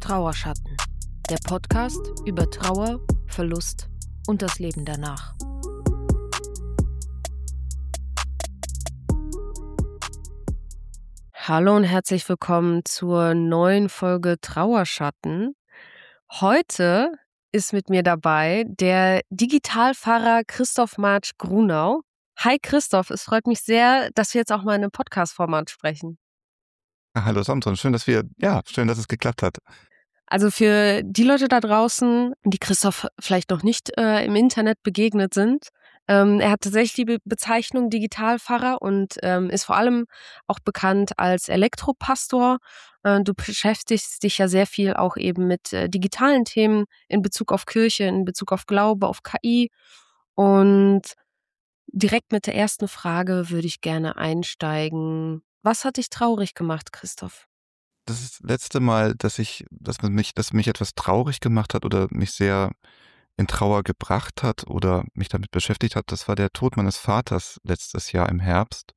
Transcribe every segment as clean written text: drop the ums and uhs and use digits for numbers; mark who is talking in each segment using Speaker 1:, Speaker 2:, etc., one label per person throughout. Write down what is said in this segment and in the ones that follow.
Speaker 1: Trauerschatten, der Podcast über Trauer, Verlust und das Leben danach. Hallo und herzlich willkommen zur neuen Folge Trauerschatten. Heute ist mit mir dabei der Digitalpfarrer Christoph Martsch Grunau. Hi Christoph, es freut mich sehr, dass wir jetzt auch mal in einem Podcast-Format sprechen.
Speaker 2: Hallo Samson, schön, dass es geklappt hat.
Speaker 1: Also für die Leute da draußen, die Christoph vielleicht noch nicht im Internet begegnet sind, er hat tatsächlich die Bezeichnung Digitalpfarrer und ist vor allem auch bekannt als Elektropastor. Du beschäftigst dich ja sehr viel auch eben mit digitalen Themen in Bezug auf Kirche, in Bezug auf Glaube, auf KI. Und direkt mit der ersten Frage würde ich gerne einsteigen. Was hat dich traurig gemacht, Christoph?
Speaker 2: Das ist das letzte Mal, dass mich etwas traurig gemacht hat oder mich sehr in Trauer gebracht hat oder mich damit beschäftigt hat. Das war der Tod meines Vaters letztes Jahr im Herbst.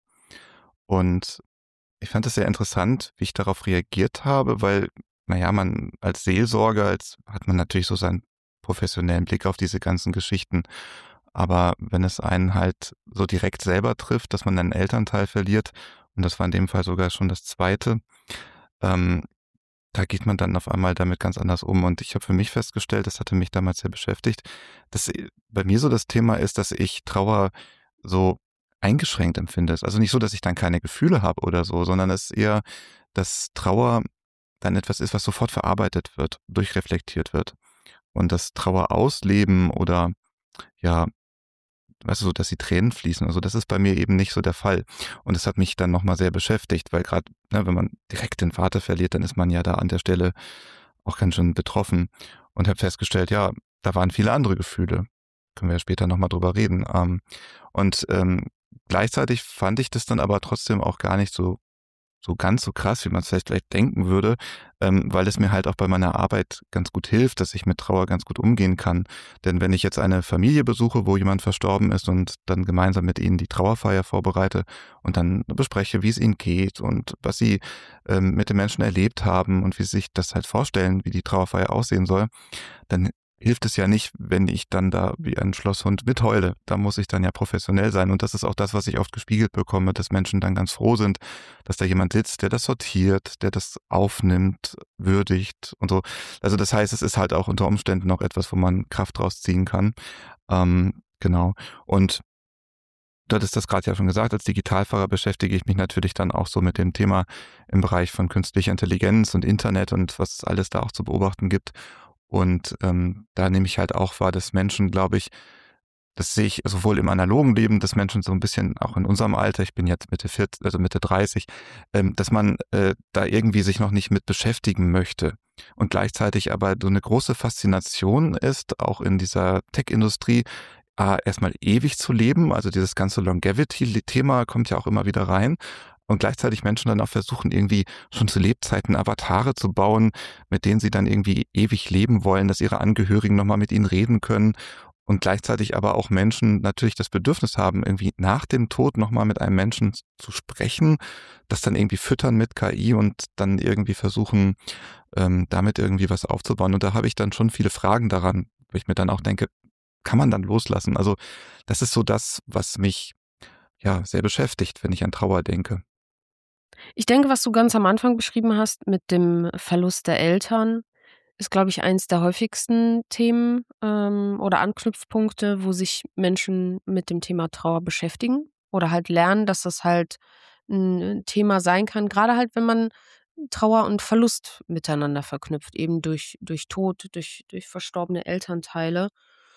Speaker 2: Und ich fand es sehr interessant, wie ich darauf reagiert habe, weil, naja, man als Seelsorger, hat man natürlich so seinen professionellen Blick auf diese ganzen Geschichten. Aber wenn es einen halt so direkt selber trifft, dass man einen Elternteil verliert, und das war in dem Fall sogar schon das zweite, ähm, da geht man dann auf einmal damit ganz anders um. Und ich habe für mich festgestellt, das hatte mich damals sehr beschäftigt, dass bei mir so das Thema ist, dass ich Trauer so eingeschränkt empfinde. Also nicht so, dass ich dann keine Gefühle habe oder so, sondern es ist eher, dass Trauer dann etwas ist, was sofort verarbeitet wird, durchreflektiert wird. Und das Trauer ausleben oder ja, weißt du, so, dass die Tränen fließen. Also das ist bei mir eben nicht so der Fall. Und das hat mich dann nochmal sehr beschäftigt, weil gerade, ne, wenn man direkt den Vater verliert, dann ist man ja da an der Stelle auch ganz schön betroffen. Und habe festgestellt, ja, da waren viele andere Gefühle. Können wir ja später nochmal drüber reden. Und gleichzeitig fand ich das dann aber trotzdem auch gar nicht so ganz so krass, wie man es vielleicht denken würde, weil es mir halt auch bei meiner Arbeit ganz gut hilft, dass ich mit Trauer ganz gut umgehen kann. Denn wenn ich jetzt eine Familie besuche, wo jemand verstorben ist und dann gemeinsam mit ihnen die Trauerfeier vorbereite und dann bespreche, wie es ihnen geht und was sie mit den Menschen erlebt haben und wie sie sich das halt vorstellen, wie die Trauerfeier aussehen soll, dann hilft es ja nicht, wenn ich dann da wie ein Schlosshund mitheule. Da muss ich dann ja professionell sein. Und das ist auch das, was ich oft gespiegelt bekomme, dass Menschen dann ganz froh sind, dass da jemand sitzt, der das sortiert, der das aufnimmt, würdigt und so. Also das heißt, es ist halt auch unter Umständen noch etwas, wo man Kraft draus ziehen kann. Genau. Und du hattest das gerade ja schon gesagt, als Digitalfahrer beschäftige ich mich natürlich dann auch so mit dem Thema im Bereich von künstlicher Intelligenz und Internet und was es alles da auch zu beobachten gibt. Und da nehme ich halt auch wahr, dass Menschen, glaube ich, das sehe ich sowohl im analogen Leben, dass Menschen so ein bisschen auch in unserem Alter, ich bin jetzt Mitte 40, also Mitte 30, dass man da irgendwie sich noch nicht mit beschäftigen möchte. Und gleichzeitig aber so eine große Faszination ist, auch in dieser Tech-Industrie, erstmal ewig zu leben. Also dieses ganze Longevity-Thema kommt ja auch immer wieder rein. Und gleichzeitig Menschen dann auch versuchen, irgendwie schon zu Lebzeiten Avatare zu bauen, mit denen sie dann irgendwie ewig leben wollen, dass ihre Angehörigen nochmal mit ihnen reden können. Und gleichzeitig aber auch Menschen natürlich das Bedürfnis haben, irgendwie nach dem Tod nochmal mit einem Menschen zu sprechen, das dann irgendwie füttern mit KI und dann irgendwie versuchen, damit irgendwie was aufzubauen. Und da habe ich dann schon viele Fragen daran, wo ich mir dann auch denke, kann man dann loslassen? Also das ist so das, was mich ja sehr beschäftigt, wenn ich an Trauer denke.
Speaker 1: Ich denke, was du ganz am Anfang beschrieben hast mit dem Verlust der Eltern, ist, glaube ich, eins der häufigsten Themen, oder Anknüpfpunkte, wo sich Menschen mit dem Thema Trauer beschäftigen oder halt lernen, dass das halt ein Thema sein kann, gerade halt, wenn man Trauer und Verlust miteinander verknüpft, eben durch Tod, durch verstorbene Elternteile.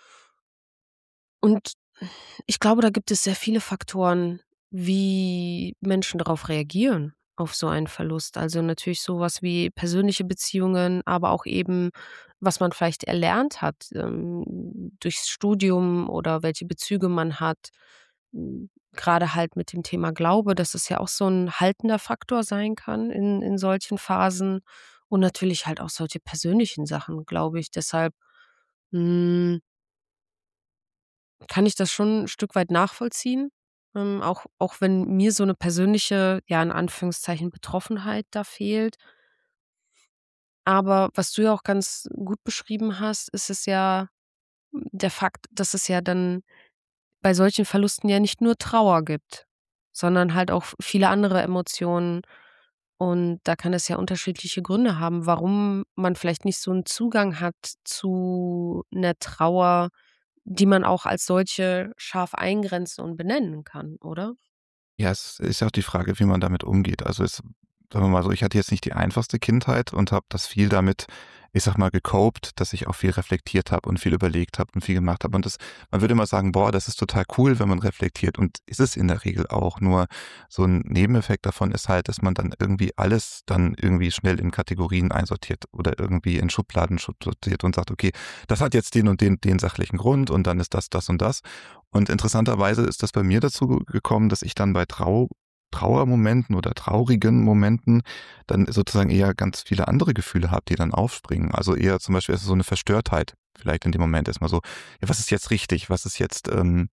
Speaker 1: Und ich glaube, da gibt es sehr viele Faktoren, wie Menschen darauf reagieren, auf so einen Verlust. Also natürlich sowas wie persönliche Beziehungen, aber auch eben, was man vielleicht erlernt hat, durchs Studium oder welche Bezüge man hat. Grade halt mit dem Thema Glaube, dass es ja auch so ein haltender Faktor sein kann in solchen Phasen und natürlich halt auch solche persönlichen Sachen, glaube ich. Deshalb, hm kann ich das schon 'n Stück weit nachvollziehen, auch wenn mir so 'ne persönliche, ja, in Anführungszeichen Betroffenheit da fehlt. Aber was du ja auch ganz gut beschrieben hast, ist es ja der Fakt, dass es ja dann bei solchen Verlusten ja nicht nur Trauer gibt, sondern halt auch viele andere Emotionen. Und da kann es ja unterschiedliche Gründe haben, warum man vielleicht nicht so 'n Zugang hat zu 'ner Trauer, die man auch als solche scharf eingrenzen und benennen kann, oder?
Speaker 2: Ja, es ist ja auch die Frage, wie man damit umgeht. Also, es sagen wir mal so, ich hatte jetzt nicht die einfachste Kindheit und habe das viel damit, ich sage mal, gecopt, dass ich auch viel reflektiert habe und viel überlegt habe und viel gemacht habe. Und das man würde immer sagen: „Boah, das ist total cool, wenn man reflektiert." Und ist es in der Regel auch. Nur so ein Nebeneffekt davon ist halt, dass man dann irgendwie alles dann irgendwie schnell in Kategorien einsortiert oder irgendwie in Schubladen sortiert und sagt: „Okay, das hat jetzt den und den sachlichen Grund und dann ist das, das und das." Und interessanterweise ist das bei mir dazu gekommen, dass ich dann bei Trauermomenten oder traurigen Momenten dann sozusagen eher ganz viele andere Gefühle habe, die dann aufspringen. Also eher zum Beispiel ist es so eine Verstörtheit vielleicht in dem Moment erst mal so: „Ja, was ist jetzt richtig? Was ist jetzt,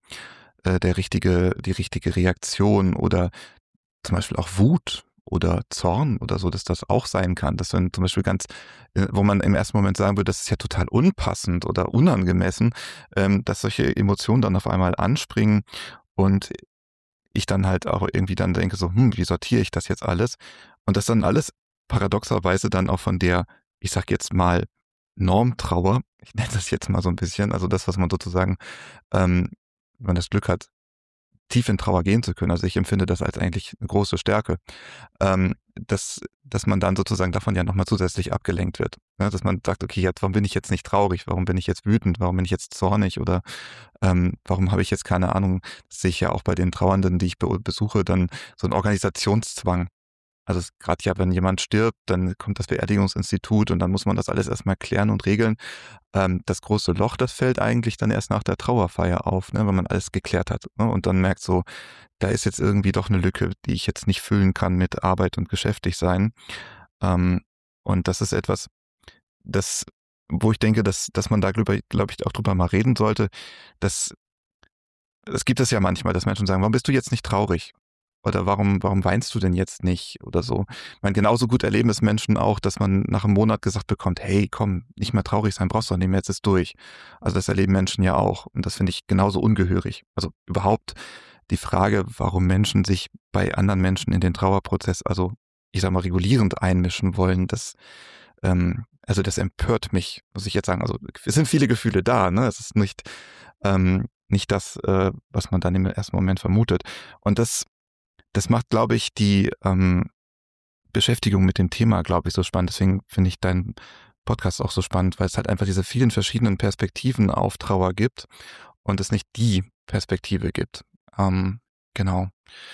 Speaker 2: die richtige Reaktion?" Oder zum Beispiel auch Wut oder Zorn oder so, dass das auch sein kann. Das sind zum Beispiel ganz wo man im ersten Moment sagen würde, das ist ja total unpassend oder unangemessen, dass solche Emotionen dann auf einmal anspringen und ich dann halt auch irgendwie dann denke so: „Wie sortiere ich das jetzt alles?" Und das dann alles paradoxerweise dann auch von der, ich sage jetzt mal, Normtrauer, ich nenne das jetzt mal so ein bisschen, also das, was man sozusagen, ähm, wenn man das Glück hat, tief in Trauer gehen zu können. Also, ich empfinde das als eigentlich eine große Stärke, dass man dann sozusagen davon ja noch mal zusätzlich abgelenkt wird, ne? Dass man sagt: „Okay, jetzt warum bin ich jetzt nicht traurig? Warum bin ich jetzt wütend? Warum bin ich jetzt zornig?" Oder, „Warum habe ich jetzt keine Ahnung." Das sehe ich ja auch bei den Trauernden, die ich besuche, dann so 'n Organisationszwang. Also, es grad ja, wenn jemand stirbt, dann kommt das Beerdigungsinstitut und dann muss man das alles erst mal klären und regeln. Das große Loch, das fällt eigentlich dann erst nach der Trauerfeier auf, ne, wenn man alles geklärt hat, ne, und dann merkt so, da ist jetzt irgendwie doch 'ne Lücke, die ich jetzt nicht füllen kann mit Arbeit und geschäftig sein. Ähm, und das ist etwas, das wo ich denke, dass man da glaube ich, auch drüber mal reden sollte. Das Es gibt es ja manchmal, dass Menschen sagen: „Warum bist du jetzt nicht traurig?" Oder „Warum weinst du denn jetzt nicht?" oder so. Ich meine, genauso gut erleben es Menschen auch, dass man nach 'nem Monat gesagt bekommt: „Hey, komm, nicht mehr traurig sein, brauchst du doch nicht mehr, jetzt ist durch." Also, das erleben Menschen ja auch und das finde ich genauso ungehörig. Also, überhaupt die Frage, warum Menschen sich bei anderen Menschen in den Trauerprozess, also, ich sage mal, regulierend einmischen wollen, also, das empört mich, muss ich jetzt sagen. Also, es sind viele Gefühle da, ne? Es ist nicht das, was man dann im ersten Moment vermutet. Und das macht, glaube ich, die, Beschäftigung mit dem Thema, glaube ich, so spannend. Deswegen finde ich deinen Podcast auch so spannend, weil es halt einfach diese vielen verschiedenen Perspektiven auf Trauer gibt und es nicht die Perspektive gibt. Genau.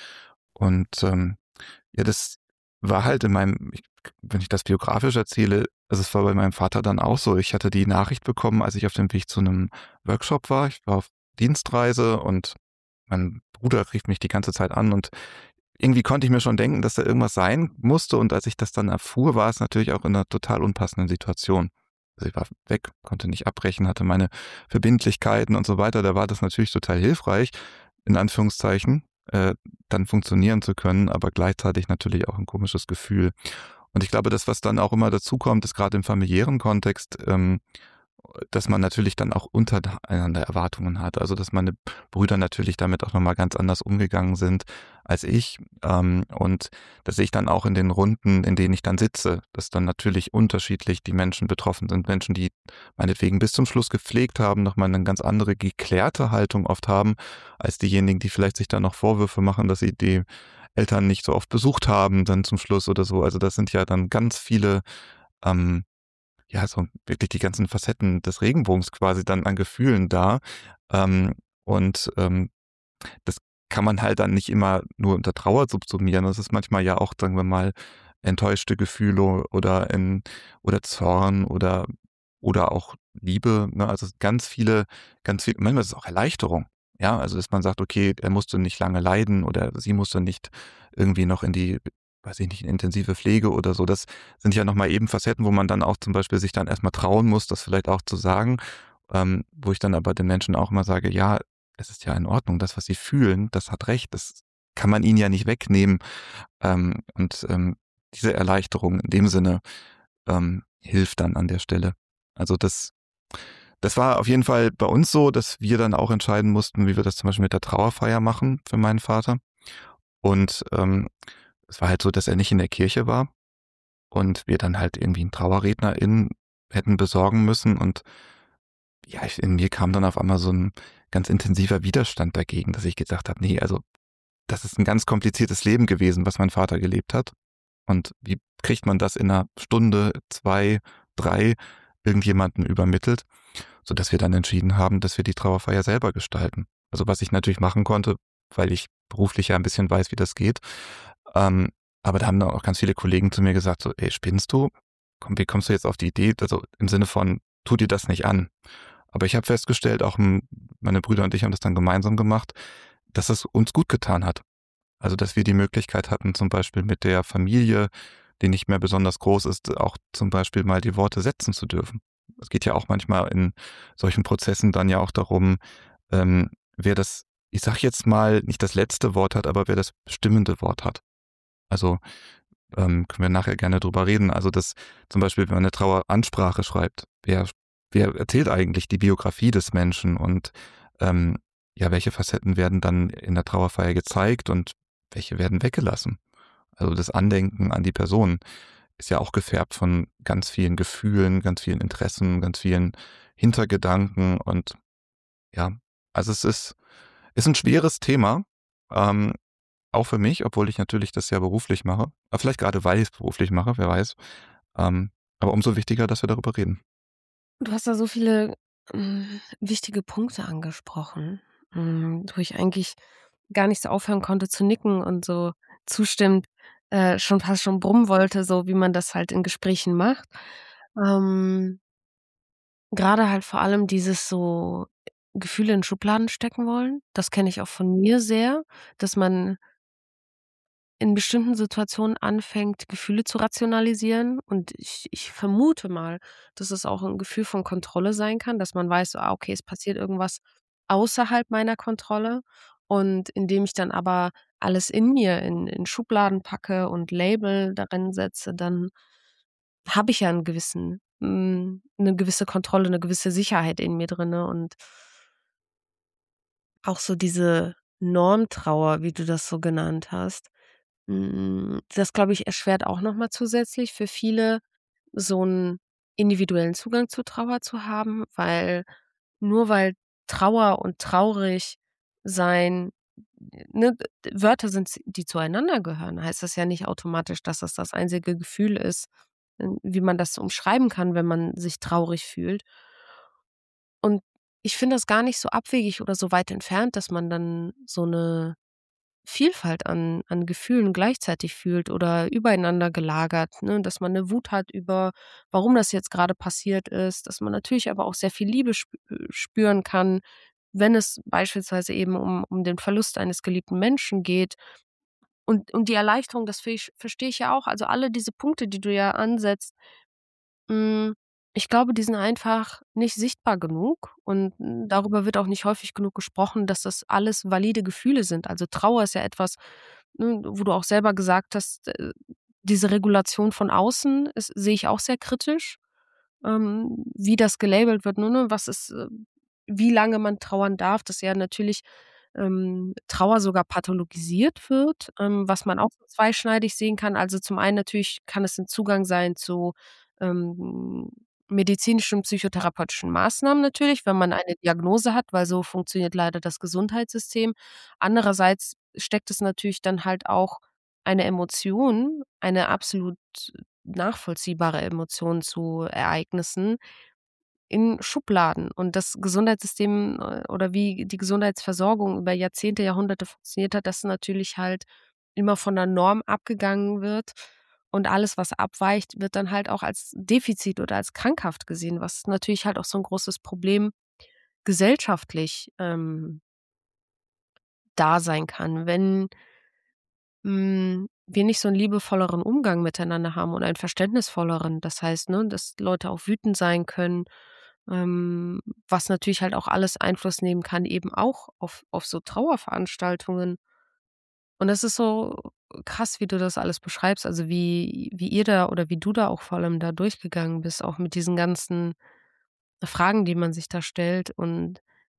Speaker 2: Und, ja, das war halt in meinem wenn ich das biografisch erzähle, also, es war bei meinem Vater dann auch so. Ich hatte die Nachricht bekommen, als ich auf dem Weg zu einem Workshop war. Ich war auf Dienstreise und mein Bruder rief mich die ganze Zeit an und irgendwie konnte ich mir schon denken, dass da irgendwas sein musste, und als ich das dann erfuhr, war es natürlich auch in einer total unpassenden Situation. Also, ich war weg, konnte nicht abbrechen, hatte meine Verbindlichkeiten und so weiter. Da war das natürlich total hilfreich, in Anführungszeichen, dann funktionieren zu können, aber gleichzeitig natürlich auch ein komisches Gefühl. Und ich glaube, das, was dann auch immer dazukommt, ist gerade im familiären Kontext, dass man natürlich dann auch untereinander Erwartungen hat. Also, dass meine Brüder natürlich damit auch noch mal ganz anders umgegangen sind als ich. Und das sehe ich dann auch in den Runden, in denen ich dann sitze, dass dann natürlich unterschiedlich die Menschen betroffen sind. Menschen, die meinetwegen bis zum Schluss gepflegt haben, noch mal 'ne ganz andere geklärte Haltung oft haben, als diejenigen, die vielleicht sich dann noch Vorwürfe machen, dass sie die Eltern nicht so oft besucht haben dann zum Schluss oder so. Also, das sind ja dann ganz viele, ähm ja, so wirklich die ganzen Facetten des Regenbogens quasi dann an Gefühlen da. Ähm, und, das kann man halt dann nicht immer nur unter Trauer subsumieren. Das ist manchmal ja auch, sagen wir mal, enttäuschte Gefühle oder Zorn oder auch Liebe, ne? Also, ganz viel, manchmal ist es auch Erleichterung. Ja, also, dass man sagt: „Okay, er musste nicht lange leiden oder sie musste nicht irgendwie noch in die, weiß ich nicht, in intensive Pflege oder so." Das sind ja noch mal eben Facetten, wo man dann auch zum Beispiel sich dann erst mal trauen muss, das vielleicht auch zu sagen, wo ich dann aber den Menschen auch immer sage: „Ja, es ist ja in Ordnung. Das, was sie fühlen, das hat recht. Das kann man ihnen ja nicht wegnehmen." Und diese Erleichterung in dem Sinne, hilft dann an der Stelle. Also das war auf jeden Fall bei uns so, dass wir dann auch entscheiden mussten, wie wir das zum Beispiel mit der Trauerfeier machen für meinen Vater. Und, es war halt so, dass er nicht in der Kirche war und wir dann halt irgendwie 'n TrauerrednerInnen hätten besorgen müssen und ja, in mir kam dann auf einmal so 'n ganz intensiver Widerstand dagegen, dass ich gesagt habe: „Ne, also das ist 'n ganz kompliziertes Leben gewesen, was mein Vater gelebt hat. Und wie kriegt man das in 'ner Stunde, 2, 3 irgendjemandem übermittelt?“ Sodass wir dann entschieden haben, dass wir die Trauerfeier selber gestalten. Also, was ich natürlich machen konnte, weil ich beruflich ja 'n bisschen weiß, wie das geht. Ähm, aber da haben dann auch ganz viele Kollegen zu mir gesagt so: „Ey, spinnst du? Komm, wie kommst du jetzt auf die Idee?“ Also, im Sinne von: „Tu dir das nicht an.“ Aber ich habe festgestellt, auch, meine Brüder und ich haben das dann gemeinsam gemacht, dass es uns gut getan hat. Also, dass wir die Möglichkeit hatten, zum Beispiel mit der Familie, die nicht mehr besonders groß ist, auch zum Beispiel mal die Worte setzen zu dürfen. Es geht ja auch manchmal in solchen Prozessen dann ja auch darum, wer das, ich sage jetzt mal, nicht das letzte Wort hat, aber wer das bestimmende Wort hat. Also, können wir nachher gerne drüber reden. Also, dass zum Beispiel, wenn man 'ne Traueransprache schreibt, wer erzählt eigentlich die Biografie des Menschen und, ähm, ja, welche Facetten werden dann in der Trauerfeier gezeigt und welche werden weggelassen? Also, das Andenken an die Person ist ja auch gefärbt von ganz vielen Gefühlen, ganz vielen Interessen, ganz vielen Hintergedanken und ja, also, es ist 'n schweres Thema, ähm, auch für mich, obwohl ich natürlich das ja beruflich mache. Aber vielleicht grade, weil ich's beruflich mache, wer weiß. Aber umso wichtiger, dass wir darüber reden.
Speaker 1: Du hast da so viele, wichtige Punkte angesprochen, wo ich eigentlich gar nicht so aufhören konnte zu nicken und so zustimmend, schon fast schon brummen wollte, so wie man das halt in Gesprächen macht. Ähm, Grade halt vor allem dieses so Gefühle in Schubladen stecken wollen. Das kenne ich auch von mir sehr, dass man in bestimmten Situationen anfängt, Gefühle zu rationalisieren. Und ich vermute mal, dass es auch 'n Gefühl von Kontrolle sein kann, dass man weiß, so: „Ah, okay, es passiert irgendwas außerhalb meiner Kontrolle.“ Und indem ich dann aber alles in mir in Schubladen packe und Label darin setze, dann habe ich ja 'ne gewisse Kontrolle, 'ne gewisse Sicherheit in mir drinne und auch so diese Normtrauer, wie du das so genannt hast. Das, glaube ich, erschwert auch noch mal zusätzlich für viele, so 'n individuellen Zugang zu Trauer zu haben, weil nur weil Trauer und traurig sein, ne, Wörter sind, die zueinander gehören, heißt das ja nicht automatisch, dass das einzige Gefühl ist, wie man das umschreiben kann, wenn man sich traurig fühlt. Und ich finde das gar nicht so abwegig oder so weit entfernt, dass man dann so 'ne Vielfalt an Gefühlen gleichzeitig fühlt oder übereinander gelagert, ne? Dass man 'ne Wut hat über, warum das jetzt grade passiert ist, dass man natürlich aber auch sehr viel Liebe spüren kann, wenn es beispielsweise eben um den Verlust eines geliebten Menschen geht. Und die Erleichterung, das verstehe ich ja auch. Also, alle diese Punkte, die du ja ansetzt, hm, ich glaube, die sind einfach nicht sichtbar genug und, darüber wird auch nicht häufig genug gesprochen, dass das alles valide Gefühle sind. Also, Trauer ist ja etwas, wo du auch selber gesagt hast, diese Regulation von außen sehe ich auch sehr kritisch, wie das gelabelt wird, ne? Was ist, wie lange man trauern darf, dass ja natürlich, Trauer sogar pathologisiert wird, was man auch so zweischneidig sehen kann. Also, zum einen natürlich kann es 'n Zugang sein zu, ähm, medizinischen, psychotherapeutischen Maßnahmen natürlich, wenn man eine Diagnose hat, weil so funktioniert leider das Gesundheitssystem. Andererseits steckt es natürlich dann halt auch eine Emotion, eine absolut nachvollziehbare Emotion zu Ereignissen in Schubladen. Und das Gesundheitssystem, oder wie die Gesundheitsversorgung über Jahrzehnte, Jahrhunderte funktioniert hat, dass natürlich halt immer von der Norm abgegangen wird und alles, was abweicht, wird dann halt auch als Defizit oder als krankhaft gesehen, was natürlich halt auch so 'n großes Problem gesellschaftlich, da sein kann, wenn wir nicht so 'n liebevolleren Umgang miteinander haben und einen verständnisvolleren. Das heißt, ne, dass Leute auch wütend sein können, was natürlich halt auch alles Einfluss nehmen kann, eben auch auf so Trauerveranstaltungen. Und das ist so krass, wie du das alles beschreibst, also wie ihr da oder wie du da auch vor allem da durchgegangen bist, auch mit diesen ganzen Fragen, die man sich da stellt. Und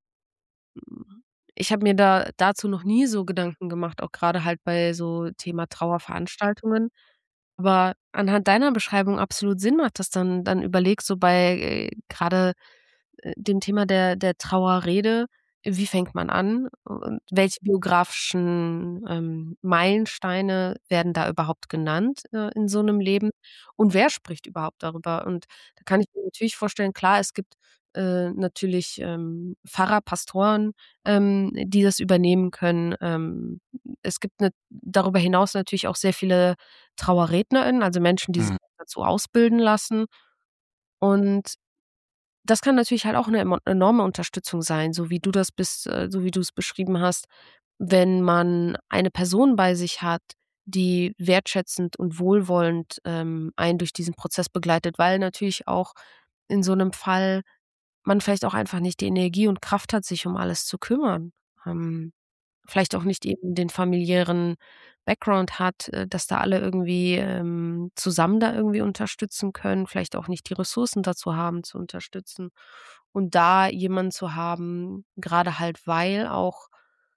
Speaker 1: ich habe mir dazu noch nie so Gedanken gemacht, auch gerade halt bei so Thema Trauerveranstaltungen. Aber anhand deiner Beschreibung absolut Sinn macht, dass dann überlegst, so bei, grade, dem Thema der Trauerrede, wie fängt man an und welche biografischen, Meilensteine werden da überhaupt genannt, in so 'nem Leben und wer spricht überhaupt darüber? Und da kann ich mir natürlich vorstellen, klar, es gibt, natürlich, Pfarrer, Pastoren, die das übernehmen können. Es gibt darüber hinaus natürlich auch sehr viele TrauerrednerInnen, also Menschen, die sich
Speaker 2: Mhm.
Speaker 1: dazu ausbilden lassen. Und das kann natürlich halt auch 'ne enorme Unterstützung sein, so wie du das bist so wie du's beschrieben hast, wenn man eine Person bei sich hat, die wertschätzend und wohlwollend, einen durch diesen Prozess begleitet, weil natürlich auch in so 'nem Fall man vielleicht auch einfach nicht die Energie und Kraft hat, sich um alles zu kümmern. Vielleicht auch nicht eben den familiären Background hat, dass da alle irgendwie, zusammen da irgendwie unterstützen können, vielleicht auch nicht die Ressourcen dazu haben, zu unterstützen. Und da jemanden zu haben, grade halt, weil auch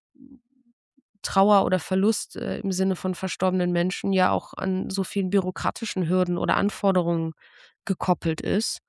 Speaker 1: Trauer oder Verlust, im Sinne von verstorbenen Menschen ja auch an so vielen bürokratischen Hürden oder Anforderungen gekoppelt ist,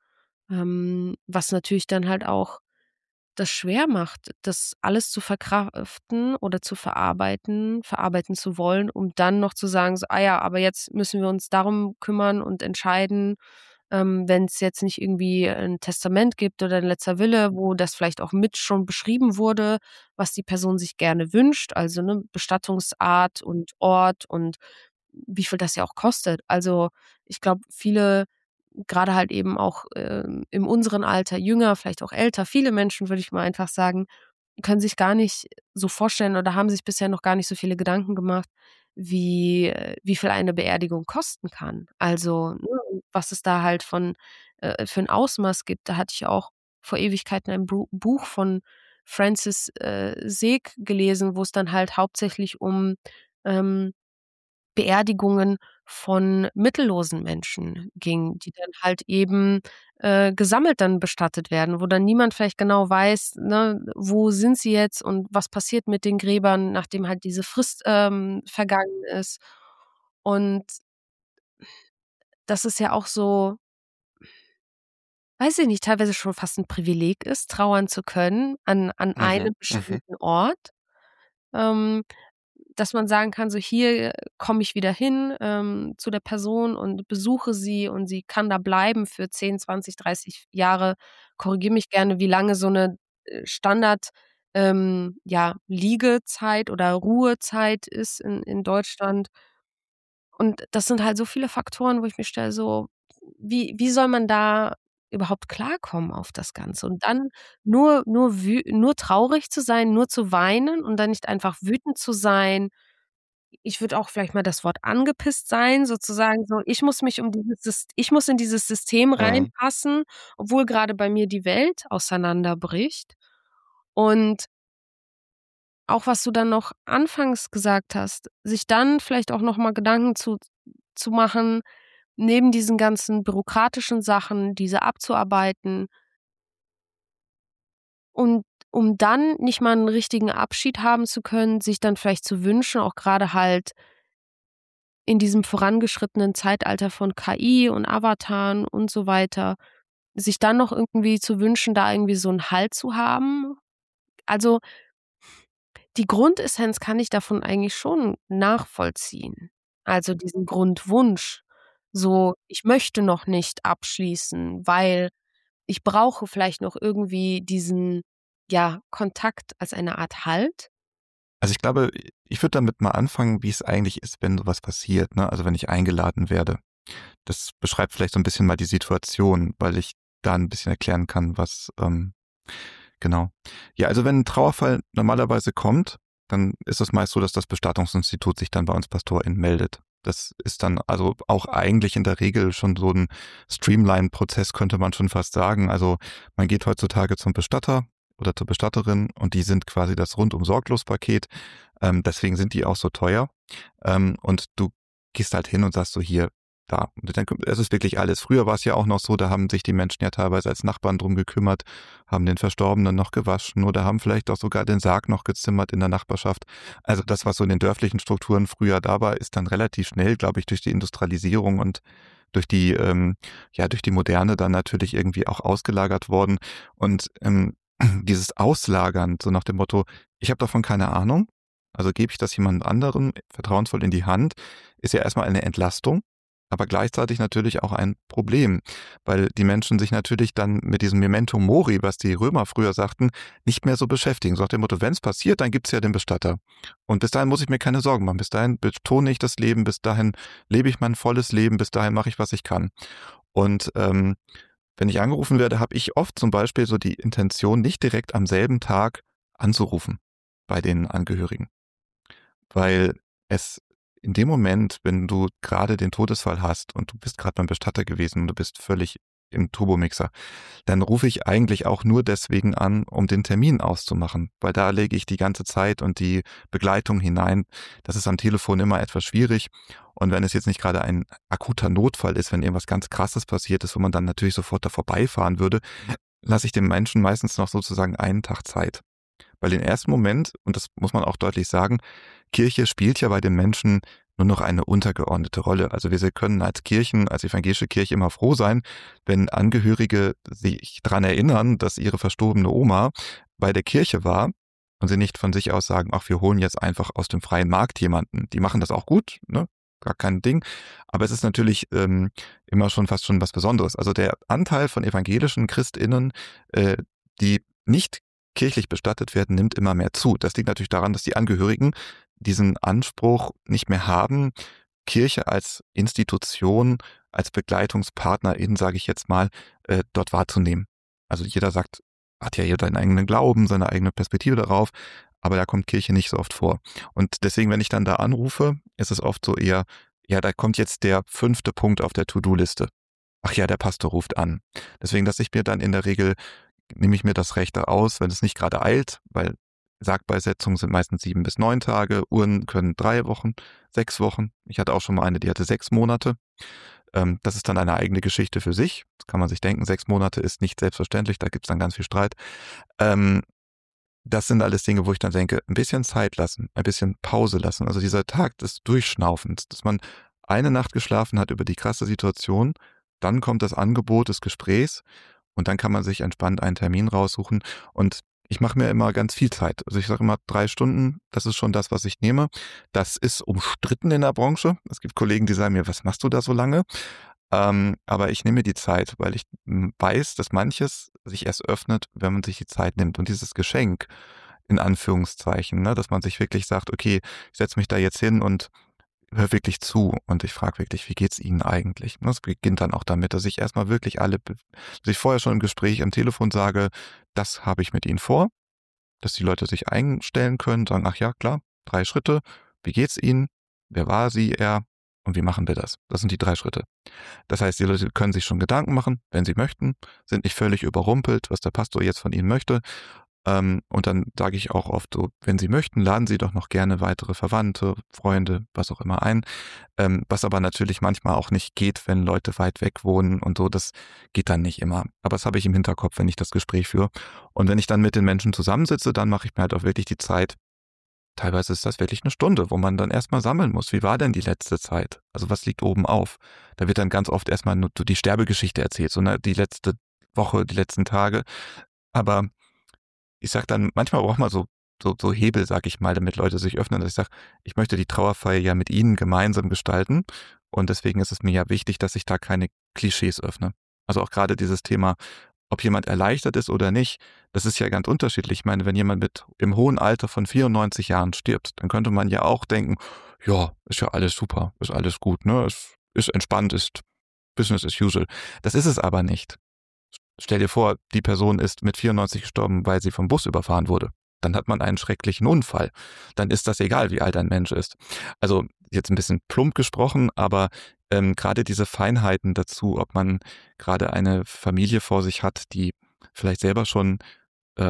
Speaker 1: was natürlich dann halt auch das schwer macht, das alles zu verkraften oder zu verarbeiten zu wollen, um dann noch zu sagen so: „Ah ja, aber jetzt müssen wir uns darum kümmern und entscheiden, wenn's jetzt nicht irgendwie 'n Testament gibt oder 'n letzter Wille, wo das vielleicht auch mit schon beschrieben wurde, was die Person sich gerne wünscht, also, ne, Bestattungsart und Ort und wie viel das ja auch kostet.“ Also, ich glaube, viele, grade halt eben auch, in unserem Alter, jünger, vielleicht auch älter, viele Menschen, würde ich mal einfach sagen, können sich gar nicht so vorstellen oder haben sich bisher noch gar nicht so viele Gedanken gemacht, wie viel eine Beerdigung kosten kann. Also, ne, was es da halt für 'n Ausmaß gibt. Da hatte ich auch vor Ewigkeiten ein Buch von Francis, Seek gelesen, wo's dann halt hauptsächlich um, ähm, Beerdigungen von mittellosen Menschen ging, die dann halt eben, gesammelt dann bestattet werden, wo dann niemand vielleicht genau weiß, ne, wo sind sie jetzt und was passiert mit den Gräbern, nachdem halt diese Frist, vergangen ist. Und das ist ja auch so, weiß ich nicht, teilweise schon fast 'n Privileg ist, trauern zu können an
Speaker 2: Mhm.
Speaker 1: einem
Speaker 2: Mhm.
Speaker 1: bestimmten Ort. Ähm, dass man sagen kann, so: „Hier komme ich wieder hin, zu der Person und besuche sie und sie kann da bleiben für 10, 20, 30 Jahre.“ Korrigiere mich gerne, wie lange so 'ne, Standard, ja, Liegezeit oder Ruhezeit ist in Deutschland. Und das sind halt so viele Faktoren, wo ich mich stelle so, wie soll man da überhaupt klarkommen auf das Ganze? Und dann nur traurig zu sein, nur zu weinen und dann nicht einfach wütend zu sein. Ich würde auch vielleicht mal das Wort angepisst sein, sozusagen so, ich muss in dieses System
Speaker 2: Mhm.
Speaker 1: reinpassen, obwohl grade bei mir die Welt auseinanderbricht. Und auch was du dann noch anfangs gesagt hast, sich dann vielleicht auch noch mal Gedanken zu machen, neben diesen ganzen bürokratischen Sachen, diese abzuarbeiten und um dann nicht mal 'n richtigen Abschied haben zu können, sich dann vielleicht zu wünschen, auch grade halt in diesem vorangeschrittenen Zeitalter von KI und Avataren und so weiter, sich dann noch irgendwie zu wünschen, da irgendwie so 'n Halt zu haben. Also, die Grundessenz kann ich davon eigentlich schon nachvollziehen. Also, diesen Grundwunsch, so: „Ich möchte noch nicht abschließen, weil ich brauche vielleicht noch irgendwie diesen, ja, Kontakt als eine Art Halt.“
Speaker 2: Also, ich glaube, ich würde damit mal anfangen, wie es eigentlich ist, wenn so was passiert, ne? Also, wenn ich eingeladen werde. Das beschreibt vielleicht so 'n bisschen mal die Situation, weil ich da 'n bisschen erklären kann, was, genau. Ja, also, wenn 'n Trauerfall normalerweise kommt, dann ist es meist so, dass das Bestattungsinstitut sich dann bei uns PastorInnen meldet. Das ist dann also auch eigentlich in der Regel schon so 'n Streamline-Prozess, könnte man schon fast sagen. Also, man geht heutzutage zum Bestatter, oder zur Bestatterin und die sind quasi das Rundum-Sorglos-Paket. Deswegen sind die auch so teuer. Und du gehst halt hin und sagst so hier, da. Und dann, es ist wirklich alles. Früher war es ja auch noch so, da haben sich die Menschen ja teilweise als Nachbarn drum gekümmert, haben den Verstorbenen noch gewaschen oder haben vielleicht auch sogar den Sarg noch gezimmert in der Nachbarschaft. Also das, was so in den dörflichen Strukturen früher da war, ist dann relativ schnell, glaube ich, durch die Industrialisierung und durch die, durch die Moderne dann natürlich irgendwie auch ausgelagert worden. Und dieses Auslagern, so nach dem Motto, ich habe davon keine Ahnung, also gebe ich das jemand anderem vertrauensvoll in die Hand, ist ja erstmal eine Entlastung, aber gleichzeitig natürlich auch ein Problem, weil die Menschen sich natürlich dann mit diesem Memento Mori, was die Römer früher sagten, nicht mehr so beschäftigen. So nach dem Motto, wenn es passiert, dann gibt's ja den Bestatter. Und bis dahin muss ich mir keine Sorgen machen. Bis dahin betone ich das Leben, bis dahin lebe ich mein volles Leben, bis dahin mache ich, was ich kann. Und wenn ich angerufen werde, habe ich oft zum Beispiel so die Intention, nicht direkt am selben Tag anzurufen bei den Angehörigen. Weil es in dem Moment, wenn du gerade den Todesfall hast und du bist gerade beim Bestatter gewesen und du bist völlig im Turbomixer, dann rufe ich eigentlich auch nur deswegen an, um den Termin auszumachen, weil da lege ich die ganze Zeit und die Begleitung hinein. Das ist am Telefon immer etwas schwierig. Und wenn es jetzt nicht gerade ein akuter Notfall ist, wenn irgendwas ganz Krasses passiert ist, wo man dann natürlich sofort da vorbeifahren würde, lasse ich dem Menschen meistens noch sozusagen einen Tag Zeit. Weil im ersten Moment, und das muss man auch deutlich sagen, Kirche spielt ja bei den Menschen nur noch eine untergeordnete Rolle. Also wir können als Kirchen, als evangelische Kirche immer froh sein, wenn Angehörige sich daran erinnern, dass ihre verstorbene Oma bei der Kirche war und sie nicht von sich aus sagen, ach, wir holen jetzt einfach aus dem freien Markt jemanden. Die machen das auch gut, ne? Gar kein Ding. Aber es ist natürlich immer schon fast schon was Besonderes. Also der Anteil von evangelischen ChristInnen, die nicht kirchlich bestattet werden, nimmt immer mehr zu. Das liegt natürlich daran, dass die Angehörigen diesen Anspruch nicht mehr haben, Kirche als Institution, als Begleitungspartnerin, sage ich jetzt mal, dort wahrzunehmen. Also jeder sagt, hat ja jeder seinen eigenen Glauben, seine eigene Perspektive darauf, aber da kommt Kirche nicht so oft vor. Und deswegen, wenn ich dann da anrufe, ist es oft so eher, ja, da kommt jetzt der 5. Punkt auf der To-Do-Liste. Ach ja, der Pastor ruft an. Deswegen, dass ich mir dann in der Regel nehme ich mir das Recht aus, wenn es nicht gerade eilt, weil Sargbesetzungen sind meistens 7 bis 9 Tage, Urnen können 3 Wochen, 6 Wochen. Ich hatte auch schon mal eine, die hatte 6 Monate. Das ist dann eine eigene Geschichte für sich. Das kann man sich denken, 6 Monate ist nicht selbstverständlich, da gibt's dann ganz viel Streit. Das sind alles Dinge, wo ich dann denke, ein bisschen Zeit lassen, ein bisschen Pause lassen. Also dieser Tag des Durchschnaufens, dass man eine Nacht geschlafen hat über die krasse Situation, dann kommt das Angebot des Gesprächs und dann kann man sich entspannt einen Termin raussuchen. Und ich mache mir immer ganz viel Zeit. Also ich sage immer 3 Stunden, das ist schon das, was ich nehme. Das ist umstritten in der Branche. Es gibt Kollegen, die sagen mir, was machst du da so lange? Aber ich nehme mir die Zeit, weil ich weiß, dass manches sich erst öffnet, wenn man sich die Zeit nimmt. Und dieses Geschenk, in Anführungszeichen, ne, dass man sich wirklich sagt, okay, ich setze mich da jetzt hin und hör wirklich zu und ich frage wirklich, wie geht's Ihnen eigentlich? Das beginnt dann auch damit, dass ich erstmal wirklich dass ich vorher schon im Gespräch am Telefon sage, das habe ich mit Ihnen vor, dass die Leute sich einstellen können, sagen, ach ja, klar, 3 Schritte, wie geht's Ihnen? Wer war sie, er? Und wie machen wir das? Das sind die 3 Schritte. Das heißt, die Leute können sich schon Gedanken machen, wenn sie möchten, sind nicht völlig überrumpelt, was der Pastor jetzt von ihnen möchte. Und dann sage ich auch oft so, wenn Sie möchten, laden Sie doch noch gerne weitere Verwandte, Freunde, was auch immer ein. Was aber natürlich manchmal auch nicht geht, wenn Leute weit weg wohnen und so, das geht dann nicht immer. Aber das habe ich im Hinterkopf, wenn ich das Gespräch führe. Und wenn ich dann mit den Menschen zusammensitze, dann mache ich mir halt auch wirklich die Zeit. Teilweise ist das wirklich 1 Stunde, wo man dann erstmal sammeln muss. Wie war denn die letzte Zeit? Also was liegt oben auf? Da wird dann ganz oft erstmal nur so die Sterbegeschichte erzählt, so die letzte Woche, die letzten Tage. Aber ich sag dann, manchmal braucht man so Hebel, sag ich mal, damit Leute sich öffnen, dass ich sage, ich möchte die Trauerfeier ja mit Ihnen gemeinsam gestalten und deswegen ist es mir ja wichtig, dass ich da keine Klischees öffne. Also auch gerade dieses Thema, ob jemand erleichtert ist oder nicht, das ist ja ganz unterschiedlich. Ich meine, wenn jemand im hohen Alter von 94 Jahren stirbt, dann könnte man ja auch denken, ja, ist ja alles super, ist alles gut, ne? Es ist entspannt, ist Business as usual. Das ist es aber nicht. Stell dir vor, die Person ist mit 94 gestorben, weil sie vom Bus überfahren wurde. Dann hat man einen schrecklichen Unfall. Dann ist das egal, wie alt ein Mensch ist. Also jetzt ein bisschen plump gesprochen, aber gerade diese Feinheiten dazu, ob man gerade eine Familie vor sich hat, die vielleicht selber schon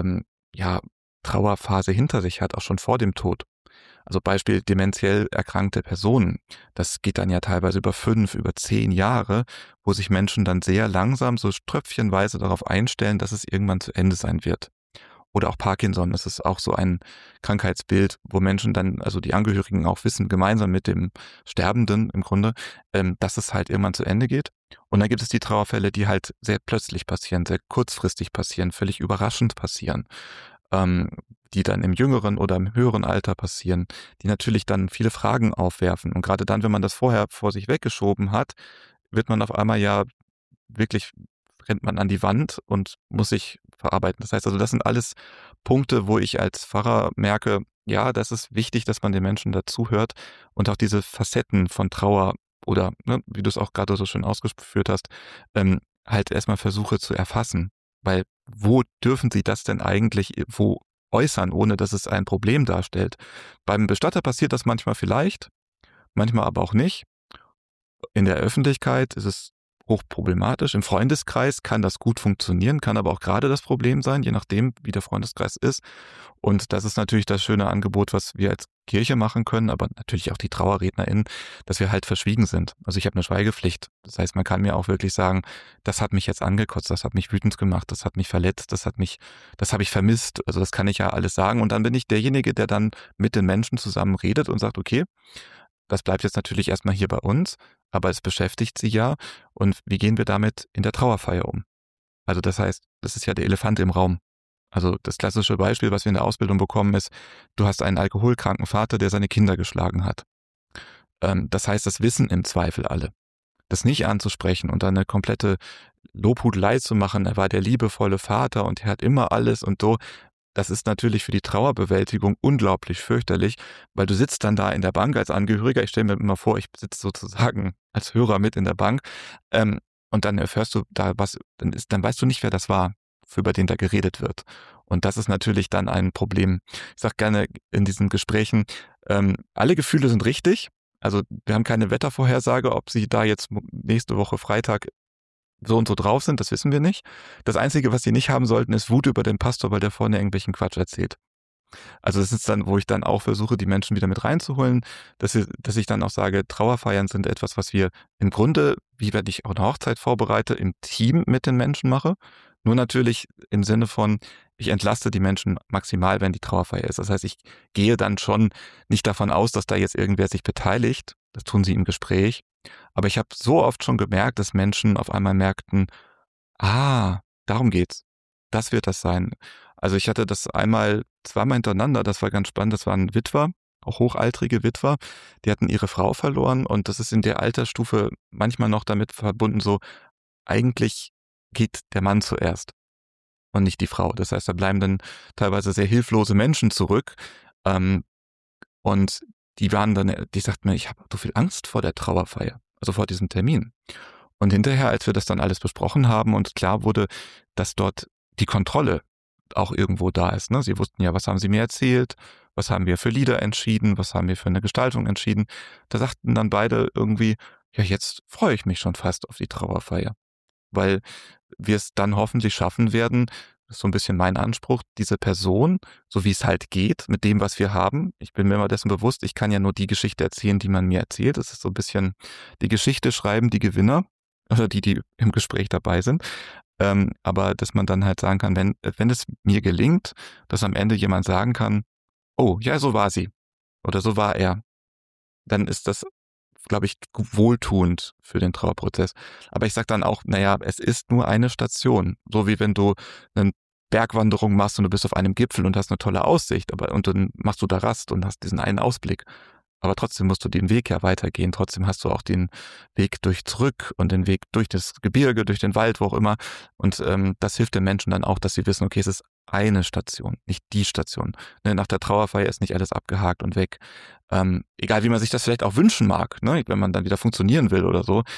Speaker 2: ja, Trauerphase hinter sich hat, auch schon vor dem Tod. Also Beispiel dementiell erkrankte Personen. Das geht dann ja teilweise über 5, über 10 Jahre, wo sich Menschen dann sehr langsam, so tröpfchenweise darauf einstellen, dass es irgendwann zu Ende sein wird. Oder auch Parkinson, das ist auch so ein Krankheitsbild, wo Menschen dann, also die Angehörigen auch wissen, gemeinsam mit dem Sterbenden im Grunde, dass es halt irgendwann zu Ende geht. Und dann gibt es die Trauerfälle, die halt sehr plötzlich passieren, sehr kurzfristig passieren, völlig überraschend passieren, ähm, die dann im jüngeren oder im höheren Alter passieren, die natürlich dann viele Fragen aufwerfen. Und gerade dann, wenn man das vorher vor sich weggeschoben hat, wird man auf einmal ja wirklich, rennt man an die Wand und muss sich verarbeiten. Das heißt also, das sind alles Punkte, wo ich als Pfarrer merke, ja, das ist wichtig, dass man den Menschen dazuhört und auch diese Facetten von Trauer oder, ne, wie du es auch gerade so schön ausgeführt hast, halt erstmal versuche zu erfassen. Weil wo dürfen sie das denn eigentlich wo äußern, ohne dass es ein Problem darstellt? Beim Bestatter passiert das manchmal vielleicht, manchmal aber auch nicht. In der Öffentlichkeit ist es hochproblematisch. Im Freundeskreis kann das gut funktionieren, kann aber auch gerade das Problem sein, je nachdem, wie der Freundeskreis ist. Und das ist natürlich das schöne Angebot, was wir als Kirche machen können, aber natürlich auch die TrauerrednerInnen, dass wir halt verschwiegen sind. Also ich habe eine Schweigepflicht. Das heißt, man kann mir auch wirklich sagen, das hat mich jetzt angekotzt, das hat mich wütend gemacht, das hat mich verletzt, das habe ich vermisst. Also das kann ich ja alles sagen. Und dann bin ich derjenige, der dann mit den Menschen zusammen redet und sagt, okay, das bleibt jetzt natürlich erstmal hier bei uns, aber es beschäftigt sie ja. Und wie gehen wir damit in der Trauerfeier um? Also das heißt, das ist ja der Elefant im Raum. Also das klassische Beispiel, was wir in der Ausbildung bekommen, ist, du hast einen alkoholkranken Vater, der seine Kinder geschlagen hat. Das heißt, das wissen im Zweifel alle. Das nicht anzusprechen und dann eine komplette Lobhudelei zu machen, er war der liebevolle Vater und er hat immer alles und so, das ist natürlich für die Trauerbewältigung unglaublich fürchterlich, weil du sitzt dann da in der Bank als Angehöriger. Ich stelle mir immer vor, ich sitze sozusagen als Hörer mit in der Bank, und dann erfährst du da was, dann weißt du nicht, wer das war, über den da geredet wird. Und das ist natürlich dann ein Problem. Ich sage gerne in diesen Gesprächen, alle Gefühle sind richtig. Also wir haben keine Wettervorhersage, ob sie da jetzt nächste Woche Freitag so und so drauf sind, das wissen wir nicht. Das Einzige, was sie nicht haben sollten, ist Wut über den Pastor, weil der vorne irgendwelchen Quatsch erzählt. Also das ist dann, wo ich dann auch versuche, die Menschen wieder mit reinzuholen, dass ich dann auch sage, Trauerfeiern sind etwas, was wir im Grunde, wie wenn ich auch eine Hochzeit vorbereite, im Team mit den Menschen mache. Nur natürlich im Sinne von, ich entlaste die Menschen maximal, wenn die Trauerfeier ist. Das heißt, ich gehe dann schon nicht davon aus, dass da jetzt irgendwer sich beteiligt. Das tun sie im Gespräch. Aber ich habe so oft schon gemerkt, dass Menschen auf einmal merkten, ah, darum geht's. Das wird das sein. Also ich hatte das zweimal hintereinander, das war ganz spannend, das waren Witwer, auch hochaltrige Witwer, die hatten ihre Frau verloren und das ist in der Altersstufe manchmal noch damit verbunden, so eigentlich geht der Mann zuerst und nicht die Frau. Das heißt, da bleiben dann teilweise sehr hilflose Menschen zurück, ähm, und die sagten mir, ich habe so viel Angst vor der Trauerfeier, also vor diesem Termin. Und hinterher, als wir das dann alles besprochen haben und klar wurde, dass dort die Kontrolle auch irgendwo da ist. Ne? Sie wussten ja, was haben sie mir erzählt, was haben wir für Lieder entschieden, was haben wir für eine Gestaltung entschieden. Da sagten dann beide irgendwie, ja, jetzt freue ich mich schon fast auf die Trauerfeier, weil wir es dann hoffentlich schaffen werden, das ist so ein bisschen mein Anspruch, diese Person, so wie es halt geht, mit dem, was wir haben. Ich bin mir immer dessen bewusst, ich kann ja nur die Geschichte erzählen, die man mir erzählt. Das ist so ein bisschen die Geschichte schreiben die Gewinner oder die im Gespräch dabei sind. Aber dass man dann halt sagen kann, wenn es mir gelingt, dass am Ende jemand sagen kann, oh, ja, so war sie oder so war er, dann ist das, glaube ich, wohltuend für den Trauerprozess. Aber ich sage dann auch, naja, es ist nur eine Station. So wie wenn du eine Bergwanderung machst und du bist auf einem Gipfel und hast eine tolle Aussicht, und dann machst du da Rast und hast diesen einen Ausblick. Aber trotzdem musst du den Weg ja weitergehen. Trotzdem hast du auch den Weg durch zurück und den Weg durch das Gebirge, durch den Wald, wo auch immer. Und das hilft den Menschen dann auch, dass sie wissen, okay, es ist eine Station, nicht die Station. Ne, nach der Trauerfeier ist nicht alles abgehakt und weg. Egal, wie man sich das vielleicht auch wünschen mag, ne, wenn man dann wieder funktionieren will oder so.